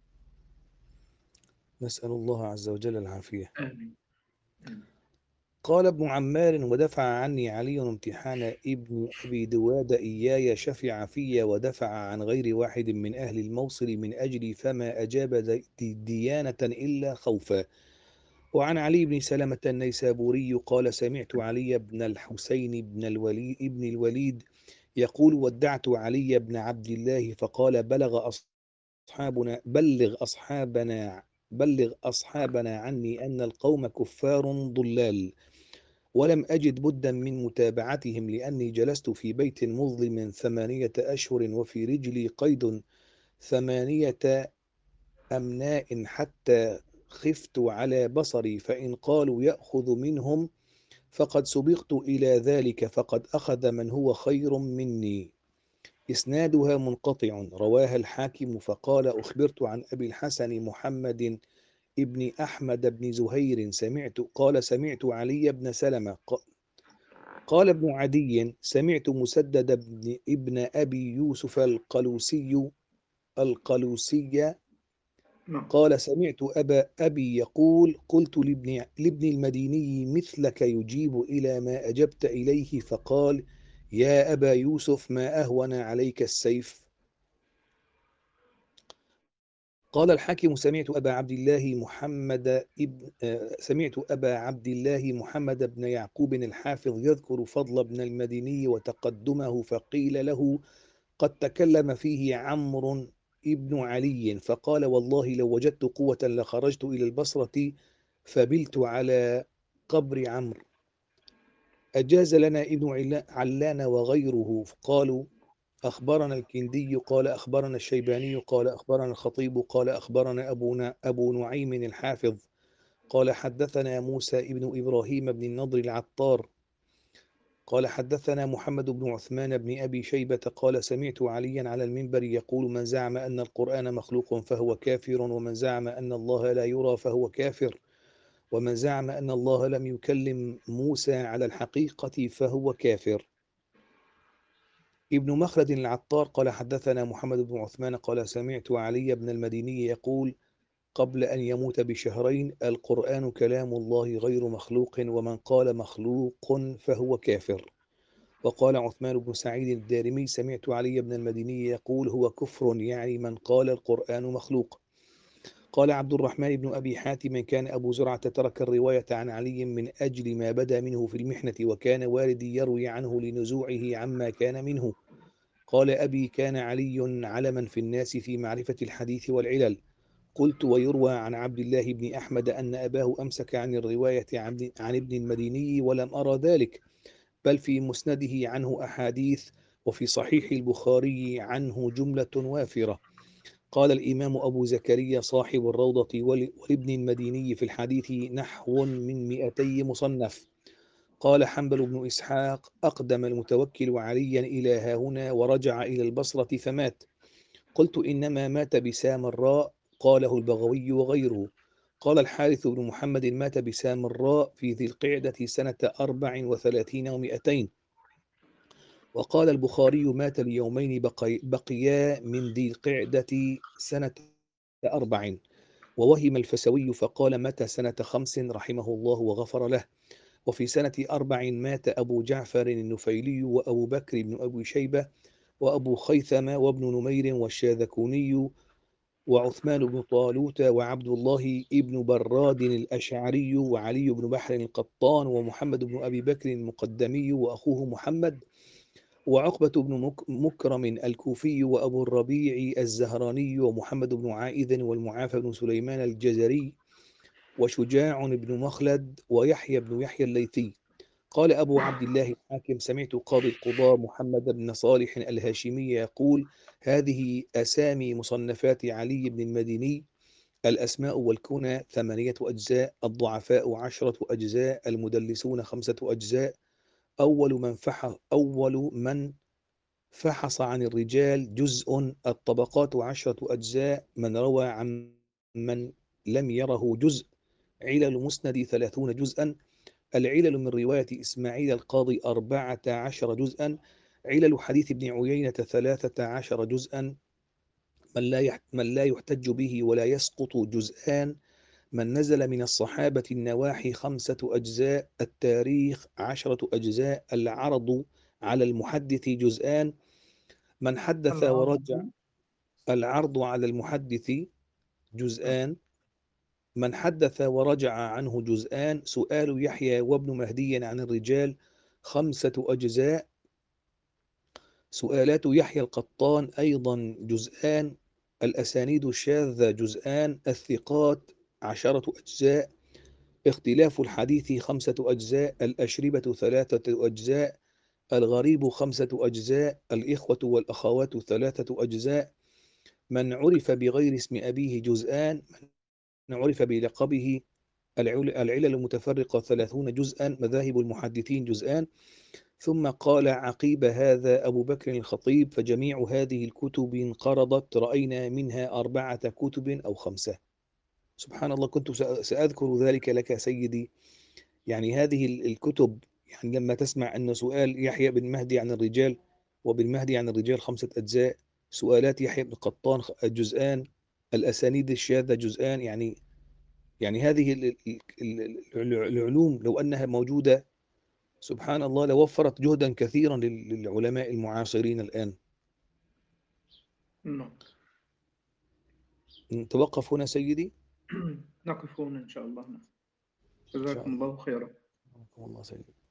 S4: نسأل الله عز وجل العافية.
S1: آمين. آمين.
S4: قال ابن عمار: ودفع عني علي امتحان ابن أبي دواد إياي شفع في، ودفع عن غير واحد من أهل الموصل من أجلي، فما أجاب دي- ديانة إلا خوفا. وعن علي بن سلمة النيسابوري قال: سمعت علي بن الحسين بن الوليد ابن الوليد يقول: ودعت علي بن عبد الله فقال: بلغ أصحابنا بلغ أصحابنا بلغ أصحابنا عني أن القوم كفار ضلال، ولم أجد بدا من متابعتهم، لأني جلست في بيت مظلم ثمانية أشهر، وفي رجلي قيد ثمانية أمناء، حتى خفت على بصري، فإن قالوا يأخذ منهم فقد سبقت إلى ذلك فقد أخذ من هو خير مني. إسنادها منقطع، رواها الحاكم فقال أخبرت عن أبي الحسن محمد ابن أحمد بن زهير سمعت قال سمعت علي بن سلمة قال ابن عدي سمعت مسدد بن ابن أبي يوسف القلوسي القلوسي
S1: نعم.
S4: قال سمعت أبا أبي يقول قلت لابن, لابن المديني مثلك يجيب إلى ما أجبت إليه فقال يا أبا يوسف ما أهون عليك السيف. قال الحاكم سمعت أبا عبد الله محمد ابن سمعت أبا عبد الله محمد بن يعقوب الحافظ يذكر فضل ابن المديني وتقدمه فقيل له قد تكلم فيه عمرو ابن علي فقال والله لو وجدت قوة لخرجت إلى البصرة فبلت على قبر عمرو. أجاز لنا ابن علان وغيره قالوا أخبرنا الكندي قال أخبرنا الشيباني قال أخبرنا الخطيب قال أخبرنا أبو, أبو نعيم الحافظ قال حدثنا موسى ابن إبراهيم بن النضر العطار قال حدثنا محمد بن عثمان بن أبي شيبة قال سمعت عليا على المنبر يقول من زعم أن القرآن مخلوق فهو كافر ومن زعم أن الله لا يرى فهو كافر ومن زعم أن الله لم يكلم موسى على الحقيقة فهو كافر. ابن مخلد العطار قال حدثنا محمد بن عثمان قال سمعت علي بن المديني يقول قبل أن يموت بشهرين القرآن كلام الله غير مخلوق ومن قال مخلوق فهو كافر. وقال عثمان بن سعيد الدارمي سمعت علي بن المديني يقول هو كفر يعني من قال القرآن مخلوق. قال عبد الرحمن بن أبي حاتم كان أبو زرعة ترك الرواية عن علي من أجل ما بدا منه في المحنة وكان والدي يروي عنه لنزوعه عما كان منه. قال أبي كان علي علما في الناس في معرفة الحديث والعلل. قلت ويروى عن عبد الله بن أحمد أن أباه أمسك عن الرواية عن ابن المديني ولم أرى ذلك بل في مسنده عنه أحاديث وفي صحيح البخاري عنه جملة وافرة. قال الإمام أبو زكريا صاحب الروضة ولابن المديني في الحديث نحو من مئتي مصنف. قال حنبل بن إسحاق أقدم المتوكل عليا إلى هاهنا ورجع إلى البصرة فمات. قلت إنما مات بسامراء قاله البغوي وغيره. قال الحارث بن محمد مات بسامراء في ذي القعدة سنة أربع وثلاثين ومئتين. وقال البخاري مات ليومين بقي بقيا من ذي القعدة سنة أربع. ووهم الفسوي فقال مات سنة خمس رحمه الله وغفر له. وفي سنة أربع مات أبو جعفر النفيلي وأبو بكر بن أبي شيبة وأبو خيثمة وابن نمير والشاذكوني وعثمان بن طالوت وعبد الله بن براد الأشعري وعلي بن بحر القطان ومحمد بن أبي بكر المقدمي وأخوه محمد وعقبة بن مكرم الكوفي وأبو الربيع الزهراني ومحمد بن عائذ والمعافى بن سليمان الجزري وشجاع بن مخلد ويحيى بن يحيى الليثي. قال أبو عبد الله الحاكم سمعت قاضي القضاة محمد بن صالح الهاشمي يقول هذه أسامي مصنفات علي بن المديني الأسماء والكنى ثمانية أجزاء الضعفاء عشرة أجزاء المدلسون خمسة أجزاء أول من فحص أول من فحص عن الرجال جزء الطبقات عشرة أجزاء من روى عن من لم يره جزء علل مسند ثلاثون جزءا العلل من رواية إسماعيل القاضي أربعة عشر جزءا علل حديث ابن عيينة ثلاثة عشر جزءا من لا من لا يحتج به ولا يسقط جزءان من نزل من الصحابة النواحي خمسة أجزاء التاريخ عشرة أجزاء العرض على المحدث جزءان من حدث ورجع العرض على المحدث جزءان من حدث ورجع عنه جزءان سؤال يحيى وابن مهدي عن الرجال خمسة أجزاء سؤالات يحيى القطان أيضا جزءان الأسانيد الشاذة جزءان الثقات عشرة أجزاء اختلاف الحديث خمسة أجزاء الأشربة ثلاثة أجزاء الغريب خمسة أجزاء الإخوة والأخوات ثلاثة أجزاء من عرف بغير اسم أبيه جزءان من عرف بلقبه العل- العلل المتفرقة ثلاثون جزءا، مذاهب المحدثين جزءان. ثم قال عقيب هذا أبو بكر الخطيب: فجميع هذه الكتب انقرضت، رأينا منها أربعة كتب أو خمسة. سبحان الله، كنت سأ- سأذكر ذلك لك سيدي. يعني هذه ال- الكتب، يعني لما تسمع أن سؤال يحيى بن مهدي عن الرجال، وبالمهدي عن الرجال خمسة أجزاء، سؤالات يحيى بن قطان خ- جزءان، الأسانيد الشاذة جزءان. يعني يعني هذه ال- ال- ال- ال- العلوم لو أنها موجودة، سبحان الله، لوفرت جهدا كثيرا لل- للعلماء المعاصرين الآن.
S1: نعم.
S4: نتوقف هنا سيدي.
S1: نقف هنا إن شاء الله.
S4: إن شاء
S1: جزاكم
S4: الله.
S1: الله خيرا.
S4: الله سيدي.